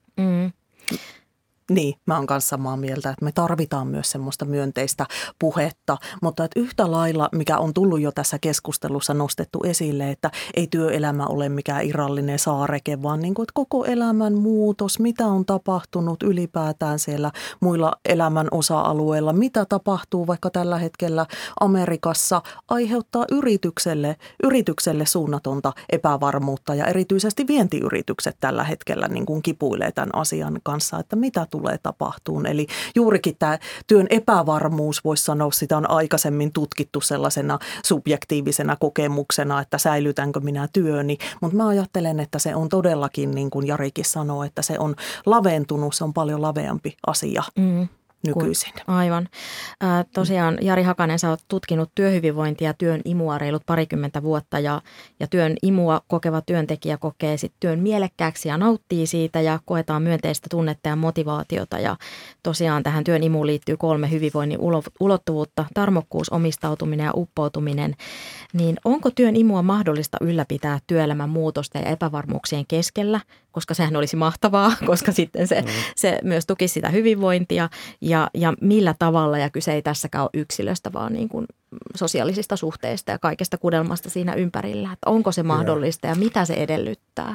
Niin, mä oon kanssa samaa mieltä, että me tarvitaan myös semmoista myönteistä puhetta, mutta että yhtä lailla, mikä on tullut jo tässä keskustelussa nostettu esille, että ei työelämä ole mikään irrallinen saareke, vaan niin kuin, että koko elämän muutos, mitä on tapahtunut ylipäätään siellä muilla elämän osa-alueilla, mitä tapahtuu vaikka tällä hetkellä Amerikassa, aiheuttaa yritykselle suunnatonta epävarmuutta ja erityisesti vientiyritykset tällä hetkellä niin kuin kipuilee tämän asian kanssa, että mitä tulee tapahtuun. Eli juurikin tämä työn epävarmuus, voisi sanoa, sitä on aikaisemmin tutkittu sellaisena subjektiivisena kokemuksena, että säilytänkö minä työni. Mutta mä ajattelen, että se on todellakin, niin kuin Jarikin sanoo, että se on laventunut, se on paljon laveampi asia. Nykyisin. Aivan. Tosiaan Jari Hakanen, sä oot tutkinut työhyvinvointia ja työn imua reilut 20 vuotta ja työn imua kokeva työntekijä kokee sit työn mielekkääksi ja nauttii siitä ja koetaan myönteistä tunnetta ja motivaatiota ja tosiaan tähän työn imuun liittyy 3 hyvinvoinnin ulottuvuutta, tarmokkuus, omistautuminen ja uppoutuminen. Niin onko työn imua mahdollista ylläpitää työelämän muutosta ja epävarmuuksien keskellä, koska sehän olisi mahtavaa, koska sitten se myös tukisi sitä hyvinvointia ja millä tavalla, ja kyse ei tässäkään ole yksilöstä, vaan niin kuin sosiaalisista suhteista ja kaikesta kudelmasta siinä ympärillä. Että onko se mahdollista ja mitä se edellyttää?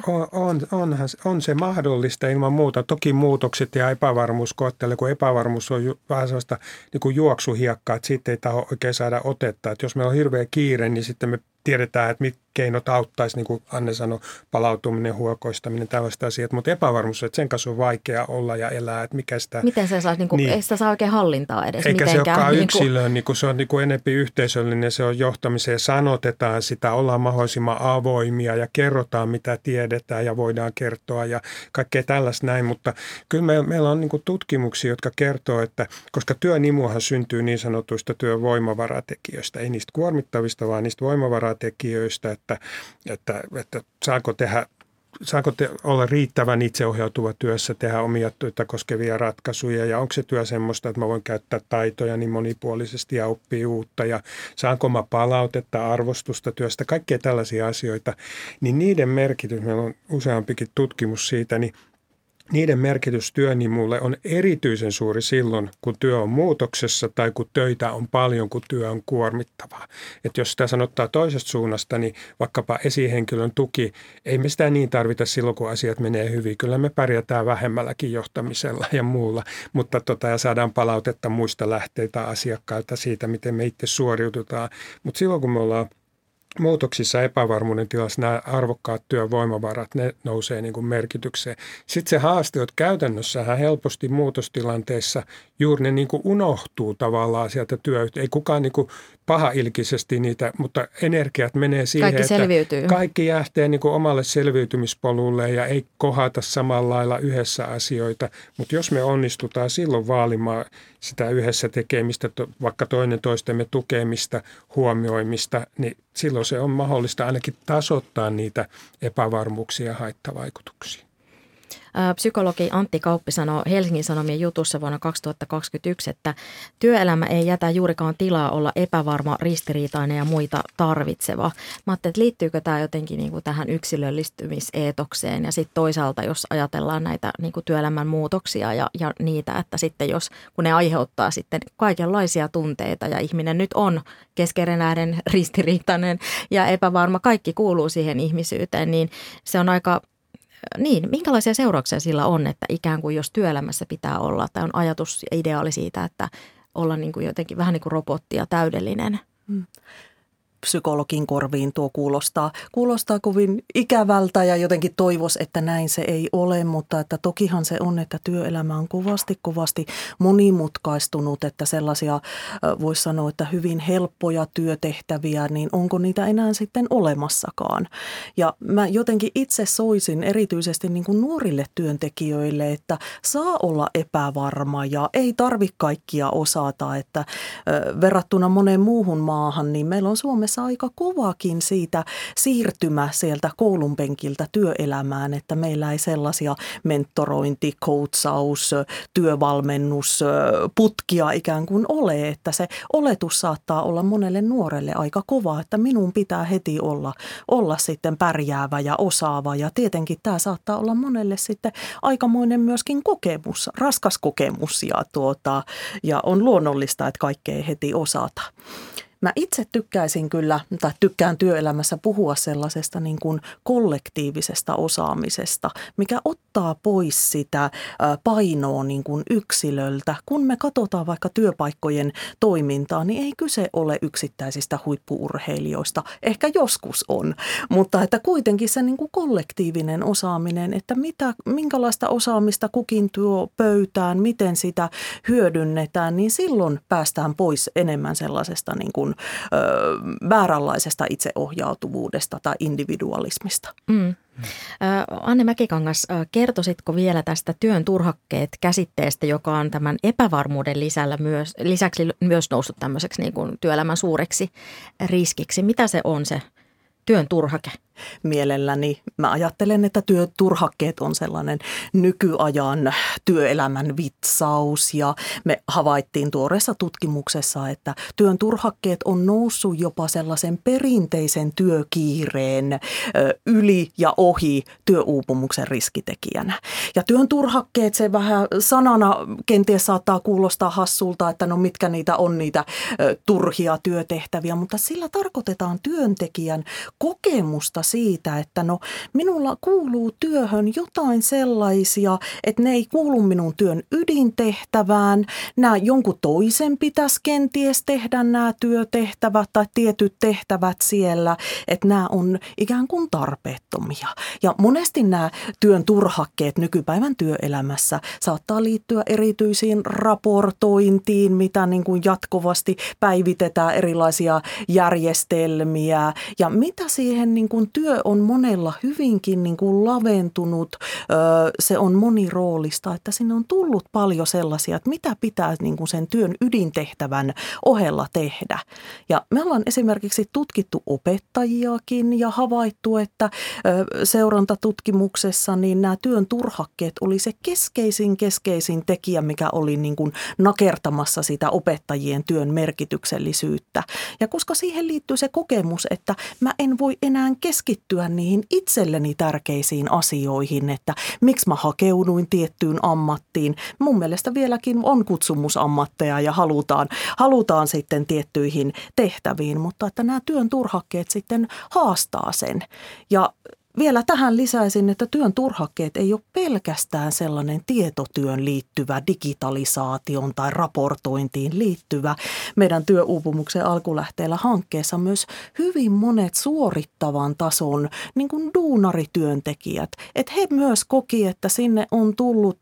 On se mahdollista ilman muuta. Toki muutokset ja epävarmuus koettelee, kun epävarmuus on vähän sellaista niin kuin juoksuhiekkaa, että siitä ei taho oikein saada otetta. Että jos meillä on hirveä kiire, niin sitten me tiedetään, että mitkä keinot auttaisi, niin kuin Anne sanoi, palautuminen, huokoistaminen, tällaiset asiat. Mutta epävarmuus, että sen kanssa on vaikea olla ja elää, että mikä sitä... Miten se saa, ei sitä saa oikein hallintaa edes eikä mitenkään. Se olekaan yksilöön, niin kuin se on niin kuin enempi yhteisöllinen, se on johtamiseen, sanotetaan sitä, ollaan mahdollisimman avoimia ja kerrotaan, mitä tiedetään ja voidaan kertoa ja kaikkea tällaista näin. Mutta kyllä meillä on niin kuin tutkimuksia, jotka kertoo, että koska työn imuhan syntyy niin sanotuista työvoimavaratekijöistä, ei niistä kuormittavista, vaan niistä voimavaratekijöistä, että saako olla riittävän itseohjautuva työssä, tehdä omia työtä koskevia ratkaisuja ja onko se työ semmoista, että mä voin käyttää taitoja niin monipuolisesti ja oppia uutta ja saanko mä palautetta, arvostusta työstä, kaikkea tällaisia asioita, niin niiden merkitys, meillä on useampikin tutkimus siitä, niin niiden merkitys työnimulle on erityisen suuri silloin, kun työ on muutoksessa tai kun töitä on paljon, kun työ on kuormittavaa. Että jos sitä sanottaa toisesta suunnasta, niin vaikkapa esihenkilön tuki, ei me sitä niin tarvita silloin, kun asiat menee hyvin. Kyllä me pärjätään vähemmälläkin johtamisella ja muulla, mutta ja saadaan palautetta muista lähteitä asiakkailta siitä, miten me itse suoriudutaan. Mutta silloin, kun me ollaan muutoksissa epävarmuuden tilassa nämä arvokkaat työvoimavarat, ne nousee niin kuin merkitykseen. Sitten se haaste, että käytännössähän helposti muutostilanteissa juuri ne niin kuin unohtuu tavallaan sieltä työyhteisöstä. Ei kukaan niin kuin pahailkisesti niitä, mutta energiat menee siihen, kaikki selviytyy. Että kaikki jähtee niin kuin omalle selviytymispolulle ja ei kohata samalla lailla yhdessä asioita. Mutta jos me onnistutaan silloin vaalimaan sitä yhdessä tekemistä, vaikka toinen toistemme tukemista, huomioimista, niin silloin se on mahdollista ainakin tasoittaa niitä epävarmuuksia ja haittavaikutuksia. Psykologi Antti Kauppi sanoi Helsingin Sanomien jutussa vuonna 2021, että työelämä ei jätä juurikaan tilaa olla epävarma, ristiriitainen ja muita tarvitseva. Mä ajattelin, että liittyykö tämä jotenkin niin kuin tähän yksilöllistymiseetokseen ja sitten toisaalta, jos ajatellaan näitä niin kuin työelämän muutoksia ja niitä, että sitten kun ne aiheuttaa sitten kaikenlaisia tunteita ja ihminen nyt on keskerenäinen, ristiriitainen ja epävarma, kaikki kuuluu siihen ihmisyyteen, niin se on aika... Niin, minkälaisia seurauksia sillä on, että ikään kuin jos työelämässä pitää olla, tai on ajatus ja ideaali siitä, että olla niin kuin jotenkin vähän niin kuin robotti ja täydellinen? Psykologin korviin tuo kuulostaa kovin ikävältä ja jotenkin toivoisi, että näin se ei ole, mutta että tokihan se on, että työelämä on kovasti monimutkaistunut, että sellaisia voisi sanoa, että hyvin helppoja työtehtäviä, niin onko niitä enää sitten olemassakaan. Ja mä jotenkin itse soisin erityisesti niin kuin nuorille työntekijöille, että saa olla epävarma ja ei tarvitse kaikkia osata, että verrattuna moneen muuhun maahan, niin meillä on Suomessa aika kovakin siitä siirtymä sieltä koulun penkiltä työelämään, että meillä ei sellaisia mentorointi, coachaus, työvalmennusputkia ikään kuin ole, että se oletus saattaa olla monelle nuorelle aika kova, että minun pitää heti olla sitten pärjäävä ja osaava ja tietenkin tämä saattaa olla monelle sitten aikamoinen myöskin kokemus, raskas kokemus ja on luonnollista, että kaikkea ei heti osata. Mä itse tykkään työelämässä puhua sellaisesta niin kuin kollektiivisesta osaamisesta, mikä ottaa pois sitä painoa niin kuin yksilöltä. Kun me katsotaan vaikka työpaikkojen toimintaa, niin ei kyse ole yksittäisistä huippu-urheilijoista. Ehkä joskus on, mutta että kuitenkin se niin kuin kollektiivinen osaaminen, että minkälaista osaamista kukin tuo pöytään, miten sitä hyödynnetään, niin silloin päästään pois enemmän sellaisesta niin kuin vääränlaisesta itseohjautuvuudesta tai individualismista. Anne Mäkikangas, kertoisitko vielä tästä työn turhakkeet käsitteestä, joka on tämän epävarmuuden lisäksi myös noussut tämmöiseksi niin kuin työelämän suureksi riskiksi? Mitä se on se työn turhake? Mielelläni. Mä ajattelen, että työturhakkeet on sellainen nykyajan työelämän vitsaus ja me havaittiin tuoreessa tutkimuksessa, että työn turhakkeet on noussut jopa sellaisen perinteisen työkiireen yli ja ohi työuupumuksen riskitekijänä. Ja työn turhakkeet, se vähän sanana kenties saattaa kuulostaa hassulta, että no mitkä niitä on niitä turhia työtehtäviä, mutta sillä tarkoitetaan työntekijän kokemusta siitä, että no minulla kuuluu työhön jotain sellaisia, että ne ei kuulu minun työn ydintehtävään. Nämä jonkun toisen pitäisi kenties tehdä nämä työtehtävät tai tietyt tehtävät siellä, että nämä on ikään kuin tarpeettomia. Ja monesti nämä työn turhakkeet nykypäivän työelämässä saattaa liittyä erityisiin raportointiin, mitä niin kuin jatkuvasti päivitetään erilaisia järjestelmiä ja mitä siihen niin kuin työ on monella hyvinkin niin kuin laventunut, se on moniroolista, että sinne on tullut paljon sellaisia, että mitä pitää niin kuin sen työn ydintehtävän ohella tehdä. Ja me ollaan esimerkiksi tutkittu opettajiakin ja havaittu, että seurantatutkimuksessa niin nämä työn turhakkeet oli se keskeisin tekijä, mikä oli niin kuin nakertamassa sitä opettajien työn merkityksellisyyttä. Ja koska siihen liittyy se kokemus, että mä en voi enää keskeyttää keskittyä niihin itselleni tärkeisiin asioihin, että miksi mä hakeuduin tiettyyn ammattiin. Mun mielestä vieläkin on kutsumusammatteja ja halutaan sitten tiettyihin tehtäviin, mutta että nämä työn turhakkeet sitten haastaa sen. Ja vielä tähän lisäisin, että työn turhakkeet ei ole pelkästään sellainen tietotyön liittyvä, digitalisaation tai raportointiin liittyvä. Meidän työuupumuksen alkulähteellä hankkeessa myös hyvin monet suorittavan tason niin kuin duunarityöntekijät. Että he myös koki, että sinne on tullut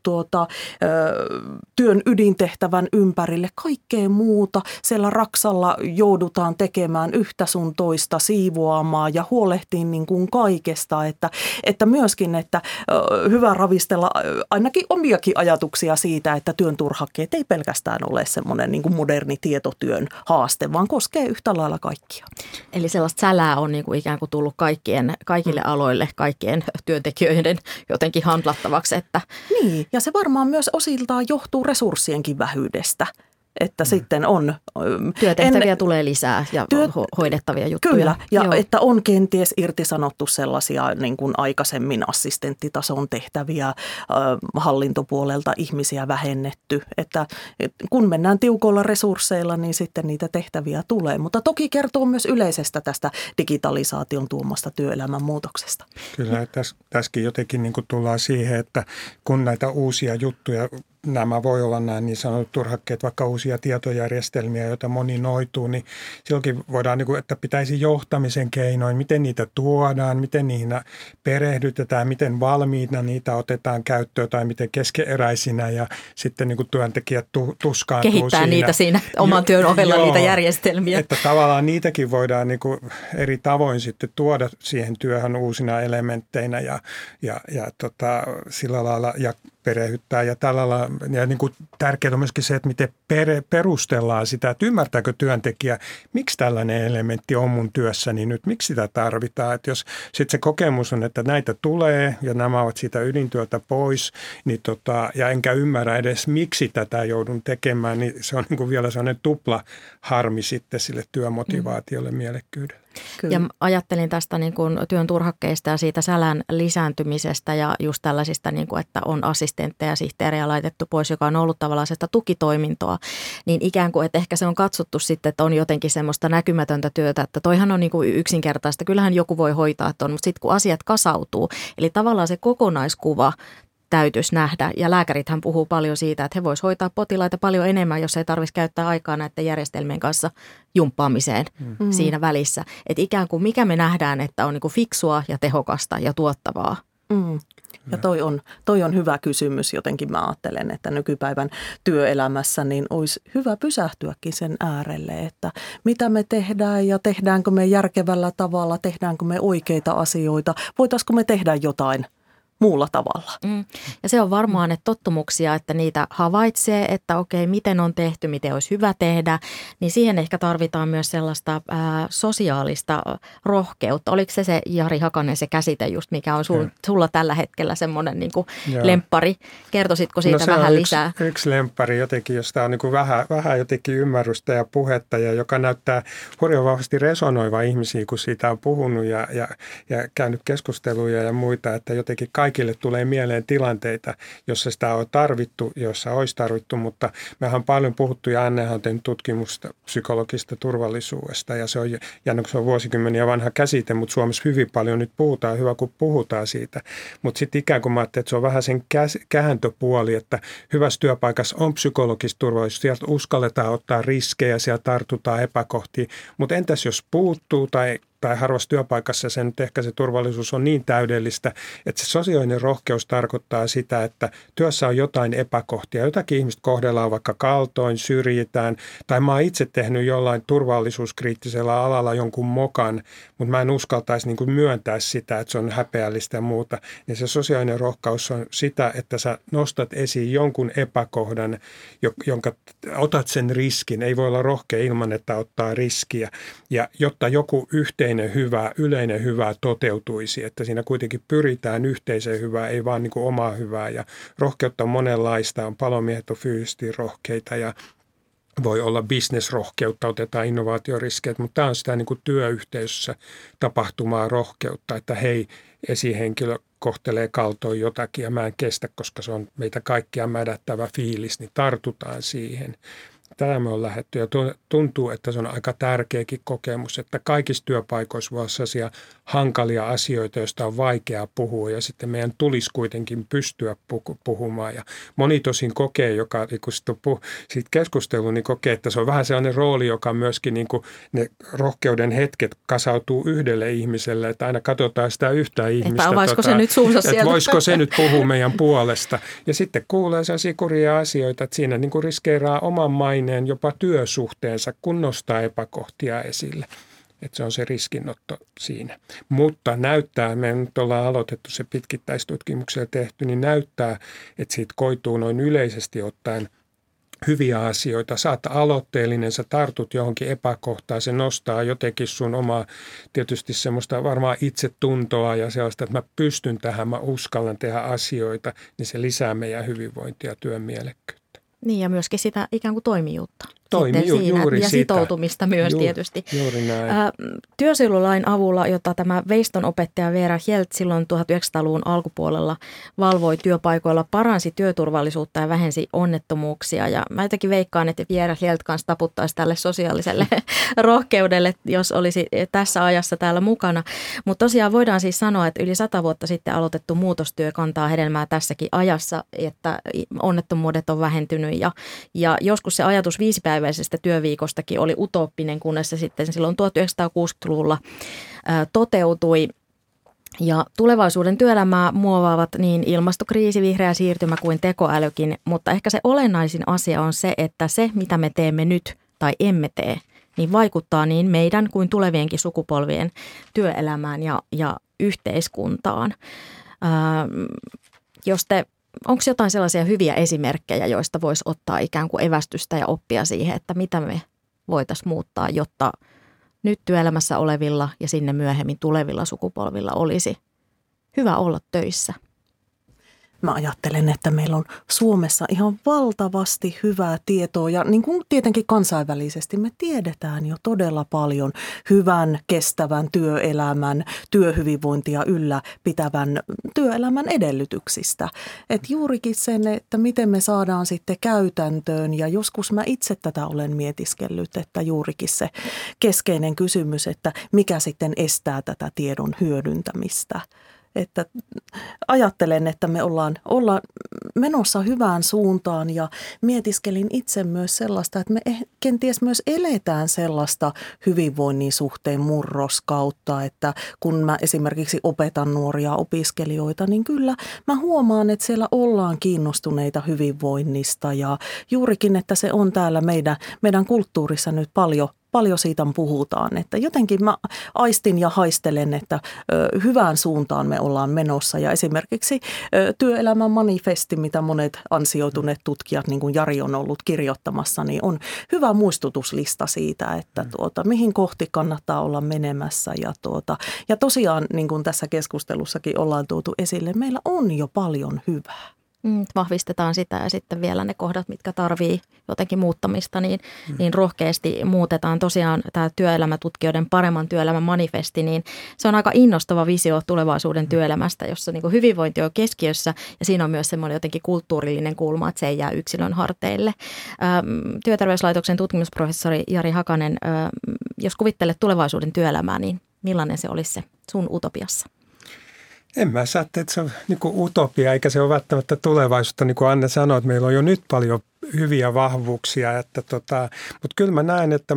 työn ydintehtävän ympärille kaikkea muuta. Siellä Raksalla joudutaan tekemään yhtä sun toista, siivoamaan ja huolehtiin niin kuin kaikesta. Että myöskin, että hyvä ravistella ainakin omiakin ajatuksia siitä, että työn turhakkeet ei pelkästään ole semmoinen niin kuin moderni tietotyön haaste, vaan koskee yhtä lailla kaikkia. Eli sellaista sälää on niin kuin ikään kuin tullut kaikille aloille, kaikkien työntekijöiden jotenkin handlattavaksi. Että Niin, ja se varmaan myös osiltaan johtuu resurssienkin vähyydestä. Että sitten on työtehtäviä tulee lisää ja hoidettavia juttuja. Kyllä, ja että on kenties irtisanottu sellaisia niin kuin aikaisemmin assistenttitason tehtäviä, hallintopuolelta ihmisiä vähennetty. Että kun mennään tiukoilla resursseilla, niin sitten niitä tehtäviä tulee. Mutta toki kertoo myös yleisestä tästä digitalisaation tuomasta työelämän muutoksesta. Kyllä, tässäkin jotenkin niin kuin tullaan siihen, että kun näitä uusia juttuja, nämä voi olla nämä niin sanotut turhakkeet, vaikka uusia tietojärjestelmiä, joita moni noituu, niin silloinkin voidaan, että pitäisi johtamisen keinoin, miten niitä tuodaan, miten niihin perehdytetään, miten valmiina niitä otetaan käyttöön tai miten keskeeräisinä ja sitten niin kuin työntekijät tuskaantuu kehittää niitä siinä oman työn ohella niitä järjestelmiä. Että tavallaan niitäkin voidaan niin kuin eri tavoin sitten tuoda siihen työhön uusina elementteinä ja sillä lailla ja perehdyttää ja tällä lailla. Ja niin kuin tärkeää on myöskin se, että miten perustellaan sitä, että ymmärtääkö työntekijä, miksi tällainen elementti on mun työssäni nyt, miksi sitä tarvitaan. Että jos sitten se kokemus on, että näitä tulee ja nämä ovat siitä ydintyötä pois, niin ja enkä ymmärrä edes, miksi tätä joudun tekemään, niin se on niin kuin vielä sellainen tupla harmi sitten sille työmotivaatiolle, mielekkyydelle. Kyllä. Ja ajattelin tästä niin kuin työn turhakkeista ja siitä sälän lisääntymisestä ja just tällaisista, niin kuin, että on assistentteja ja sihteerejä laitettu pois, joka on ollut tavallaan sitä tukitoimintoa, niin ikään kuin, että ehkä se on katsottu sitten, että on jotenkin semmoista näkymätöntä työtä, että toihan on niin kuin yksinkertaista, kyllähän joku voi hoitaa, että on, mutta sitten kun asiat kasautuu, eli tavallaan se kokonaiskuva täytyisi nähdä. Ja lääkärithän puhuu paljon siitä, että he voisivat hoitaa potilaita paljon enemmän, jos ei tarvitsisi käyttää aikaa näiden järjestelmien kanssa jumppaamiseen siinä välissä. Että ikään kuin mikä me nähdään, että on niin kuin fiksua ja tehokasta ja tuottavaa. Ja toi on hyvä kysymys jotenkin, mä ajattelen, että nykypäivän työelämässä niin olisi hyvä pysähtyäkin sen äärelle, että mitä me tehdään ja tehdäänkö me järkevällä tavalla, tehdäänkö me oikeita asioita, voitaisiko me tehdä jotain muulla tavalla. Ja se on varmaan että tottumuksia, että niitä havaitsee, että okei, miten on tehty, miten olisi hyvä tehdä, niin siihen ehkä tarvitaan myös sellaista sosiaalista rohkeutta. Oliko se Jari Hakanen se käsite just, mikä on sulla tällä hetkellä semmoinen niin kuin lemppari? Kertoisitko siitä vähän lisää? Yksi lemppari jotenkin, josta on niin kuin vähän jotenkin ymmärrystä ja puhetta ja joka näyttää hurjan vahvasti resonoiva ihmisiä, kun siitä on puhunut ja käynyt keskusteluja ja muita, että jotenkin kaikille tulee mieleen tilanteita, jossa sitä on tarvittu, jossa olisi tarvittu, mutta mehän on paljon puhuttu ja Annehan on tehnyt tutkimusta psykologista turvallisuudesta ja se on jännä, kun se on vuosikymmeniä vanha käsite, mutta Suomessa hyvin paljon nyt puhutaan, hyvä kun puhutaan siitä, mutta sitten ikään kuin mä ajattelin, että se on vähän sen kääntöpuoli, että hyvässä työpaikassa on psykologista turvallisuus, sieltä uskalletaan ottaa riskejä, sieltä tartutaan epäkohtiin, mutta entäs jos puuttuu tai harvassa työpaikassa ehkä se turvallisuus on niin täydellistä, että se sosiaalinen rohkeus tarkoittaa sitä, että työssä on jotain epäkohtia. Jotakin ihmistä kohdellaan vaikka kaltoin, syrjitään, tai mä oon itse tehnyt jollain turvallisuuskriittisellä alalla jonkun mokan, mutta mä en uskaltaisi niin kuin myöntää sitä, että se on häpeällistä ja muuta. Niin se sosiaalinen rohkeus on sitä, että sä nostat esiin jonkun epäkohdan, jonka otat sen riskin. Ei voi olla rohkea ilman, että ottaa riskiä. Ja jotta joku yleinen hyvä toteutuisi, että siinä kuitenkin pyritään yhteiseen hyvään, ei vaan niin kuin omaa hyvää. Ja rohkeutta on monenlaista, on palomiehet on fyysisesti rohkeita ja voi olla bisnesrohkeutta, otetaan innovaatioriskejä, mutta tämä on sitä niin kuin työyhteisössä tapahtumaa rohkeutta, että hei, esihenkilö kohtelee kaltoin jotakin ja mä en kestä, koska se on meitä kaikkia mädättävä fiilis, niin tartutaan siihen. Tätä me on lähdetty ja tuntuu, että se on aika tärkeäkin kokemus, että kaikissa työpaikoissa voi olla sellaisia hankalia asioita, joista on vaikea puhua ja sitten meidän tulisi kuitenkin pystyä puhumaan. Ja moni tosin kokee, joka kun siitä keskustelua, niin kokee, että se on vähän sellainen rooli, joka myöskin niin kuin ne rohkeuden hetket kasautuu yhdelle ihmiselle, että aina katsotaan sitä yhtä ihmistä. Että avaisiko se nyt suunsa sieltä? Että voisiko se nyt puhua meidän puolesta. Ja sitten kuulee sellaisia kurjia asioita, että siinä niin kuin riskeeraa oman maineen jopa työsuhteensa, kun nostaa epäkohtia esille. Että se on se riskinotto siinä. Mutta näyttää, me nyt ollaan aloitettu se pitkittäistutkimuksella tehty, niin näyttää, että siitä koituu noin yleisesti ottaen hyviä asioita. Sä oot aloitteellinen, sä tartut johonkin epäkohtaan, se nostaa jotenkin sun omaa tietysti semmoista varmaan itsetuntoa ja sellaista, että mä pystyn tähän, mä uskallan tehdä asioita, niin se lisää meidän hyvinvointia ja työn mielekkyyttä. Niin ja myöskin sitä ikään kuin toimijuutta. Juuri ja sitä. Sitoutumista myös tietysti. Juuri näin. Työsuojelulain avulla, jota tämä Veiston opettaja Veera Hjelt silloin 1900-luvun alkupuolella valvoi työpaikoilla, paransi työturvallisuutta ja vähensi onnettomuuksia. Ja mä jotenkin veikkaan, että Veera Hjelt kanssa taputtaisi tälle sosiaaliselle rohkeudelle, jos olisi tässä ajassa täällä mukana. Mutta tosiaan voidaan siis sanoa, että yli 100 vuotta sitten aloitettu muutostyö kantaa hedelmää tässäkin ajassa, että onnettomuudet on vähentynyt ja joskus se ajatus 5-päiväisestä työviikostakin oli utooppinen, kunnes se sitten silloin 1960-luvulla toteutui. Ja tulevaisuuden työelämää muovaavat niin ilmastokriisi, vihreä siirtymä kuin tekoälykin, mutta ehkä se olennaisin asia on se, että se mitä me teemme nyt tai emme tee, niin vaikuttaa niin meidän kuin tulevienkin sukupolvien työelämään ja yhteiskuntaan. Onko jotain sellaisia hyviä esimerkkejä, joista voisi ottaa ikään kuin evästystä ja oppia siihen, että mitä me voitaisiin muuttaa, jotta nyt työelämässä olevilla ja sinne myöhemmin tulevilla sukupolvilla olisi hyvä olla töissä? Mä ajattelen, että meillä on Suomessa ihan valtavasti hyvää tietoa ja niin kuin tietenkin kansainvälisesti me tiedetään jo todella paljon hyvän, kestävän työelämän, työhyvinvointia ylläpitävän työelämän edellytyksistä. Että juurikin sen, että miten me saadaan sitten käytäntöön ja joskus mä itse tätä olen mietiskellyt, että juurikin se keskeinen kysymys, että mikä sitten estää tätä tiedon hyödyntämistä. Että ajattelen, että me ollaan menossa hyvään suuntaan ja mietiskelin itse myös sellaista, että me kenties myös eletään sellaista hyvinvoinnin suhteen murroskautta, että kun mä esimerkiksi opetan nuoria opiskelijoita, niin kyllä mä huomaan, että siellä ollaan kiinnostuneita hyvinvoinnista ja juurikin, että se on täällä meidän kulttuurissa nyt paljon siitä puhutaan, että jotenkin mä aistin ja haistelen, että hyvään suuntaan me ollaan menossa ja esimerkiksi työelämän manifesti, mitä monet ansioituneet tutkijat, niin kuin Jari on ollut kirjoittamassa, niin on hyvä muistutuslista siitä, että mihin kohti kannattaa olla menemässä ja tosiaan niin kuin tässä keskustelussakin ollaan tuotu esille, meillä on jo paljon hyvää. Vahvistetaan sitä ja sitten vielä ne kohdat, mitkä tarvii jotenkin muuttamista, niin rohkeasti muutetaan. Tosiaan tämä työelämätutkijoiden paremman työelämän manifesti, niin se on aika innostava visio tulevaisuuden työelämästä, jossa niin kuin hyvinvointi on keskiössä ja siinä on myös semmoinen jotenkin kulttuurillinen kulma, että se ei jää yksilön harteille. Työterveyslaitoksen tutkimusprofessori Jari Hakanen, jos kuvittelet tulevaisuuden työelämää, niin millainen se olisi se sun utopiassa? En mä saa, että se on niin kuin utopia, eikä se ole välttämättä tulevaisuutta, niin kuin Anne sanoi, että meillä on jo nyt paljon hyviä vahvuuksia, mutta kyllä mä näen, että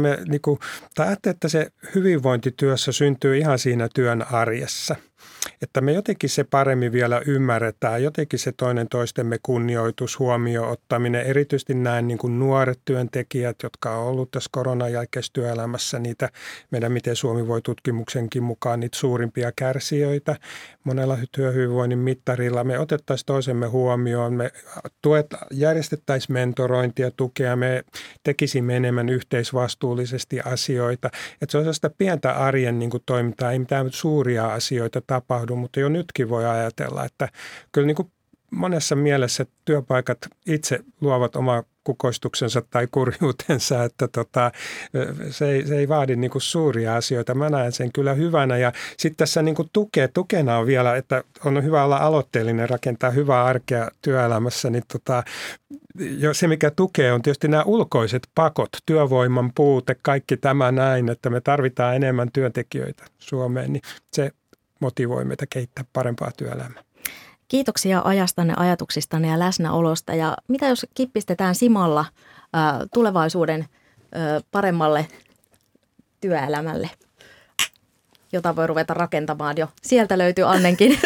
että se hyvinvointityössä syntyy ihan siinä työn arjessa. Että me jotenkin se paremmin vielä ymmärretään, jotenkin se toinen toistemme kunnioitus, huomioon ottaminen, erityisesti näin niin kuin nuoret työntekijät, jotka on ollut tässä koronan jälkeisessä työelämässä, niitä meidän Miten Suomi voi -tutkimuksenkin mukaan niitä suurimpia kärsijöitä. Monella työhyvinvoinnin mittarilla me otettaisiin toisemme huomioon, me järjestettäisiin mentorointia, tukea, me tekisimme enemmän yhteisvastuullisesti asioita. Että se on sellaista pientä arjen niin kuin toimintaa, ei mitään suuria asioita tapahdu, mutta jo nytkin voi ajatella, että kyllä niin kuin monessa mielessä työpaikat itse luovat omaa kukoistuksensa tai kurjuutensa, että se ei vaadi niin kuin suuria asioita. Mä näen sen kyllä hyvänä ja sitten tässä niin kuin tukena on vielä, että on hyvä olla aloitteellinen, rakentaa hyvää arkea työelämässä, niin se mikä tukee on tietysti nämä ulkoiset pakot, työvoiman puute, kaikki tämä näin, että me tarvitaan enemmän työntekijöitä Suomeen, niin se motivoi meitä kehittää parempaa työelämää. Kiitoksia ajastanne, ajatuksistanne ja läsnäolosta. Ja mitä jos kippistetään Simalla tulevaisuuden paremmalle työelämälle, jota voi ruveta rakentamaan jo. Sieltä löytyy Annenkin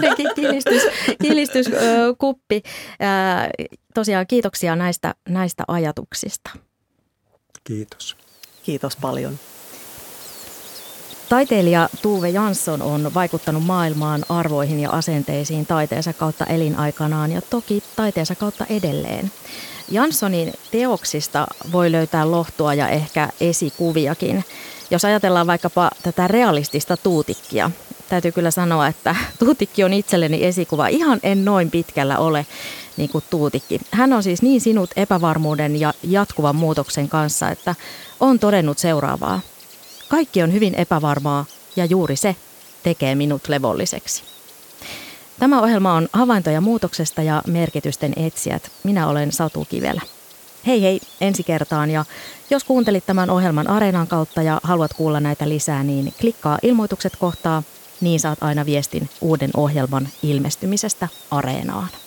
kilistyskuppi. Tosiaan kiitoksia näistä ajatuksista. Kiitos. Kiitos paljon. Taiteilija Tove Jansson on vaikuttanut maailmaan, arvoihin ja asenteisiin taiteensa kautta elinaikanaan ja toki taiteensa kautta edelleen. Janssonin teoksista voi löytää lohtua ja ehkä esikuviakin. Jos ajatellaan vaikkapa tätä realistista Tuutikkia, täytyy kyllä sanoa, että Tuutikki on itselleni esikuva. Ihan en noin pitkällä ole niin kuin Tuutikki. Hän on siis niin sinut epävarmuuden ja jatkuvan muutoksen kanssa, että on todennut seuraavaa. Kaikki on hyvin epävarmaa ja juuri se tekee minut levolliseksi. Tämä ohjelma on havaintoja muutoksesta ja merkitysten etsijät. Minä olen Satu Kivelä. Hei ensi kertaan ja jos kuuntelit tämän ohjelman Areenan kautta ja haluat kuulla näitä lisää, niin klikkaa ilmoitukset kohtaa, niin saat aina viestin uuden ohjelman ilmestymisestä Areenaan.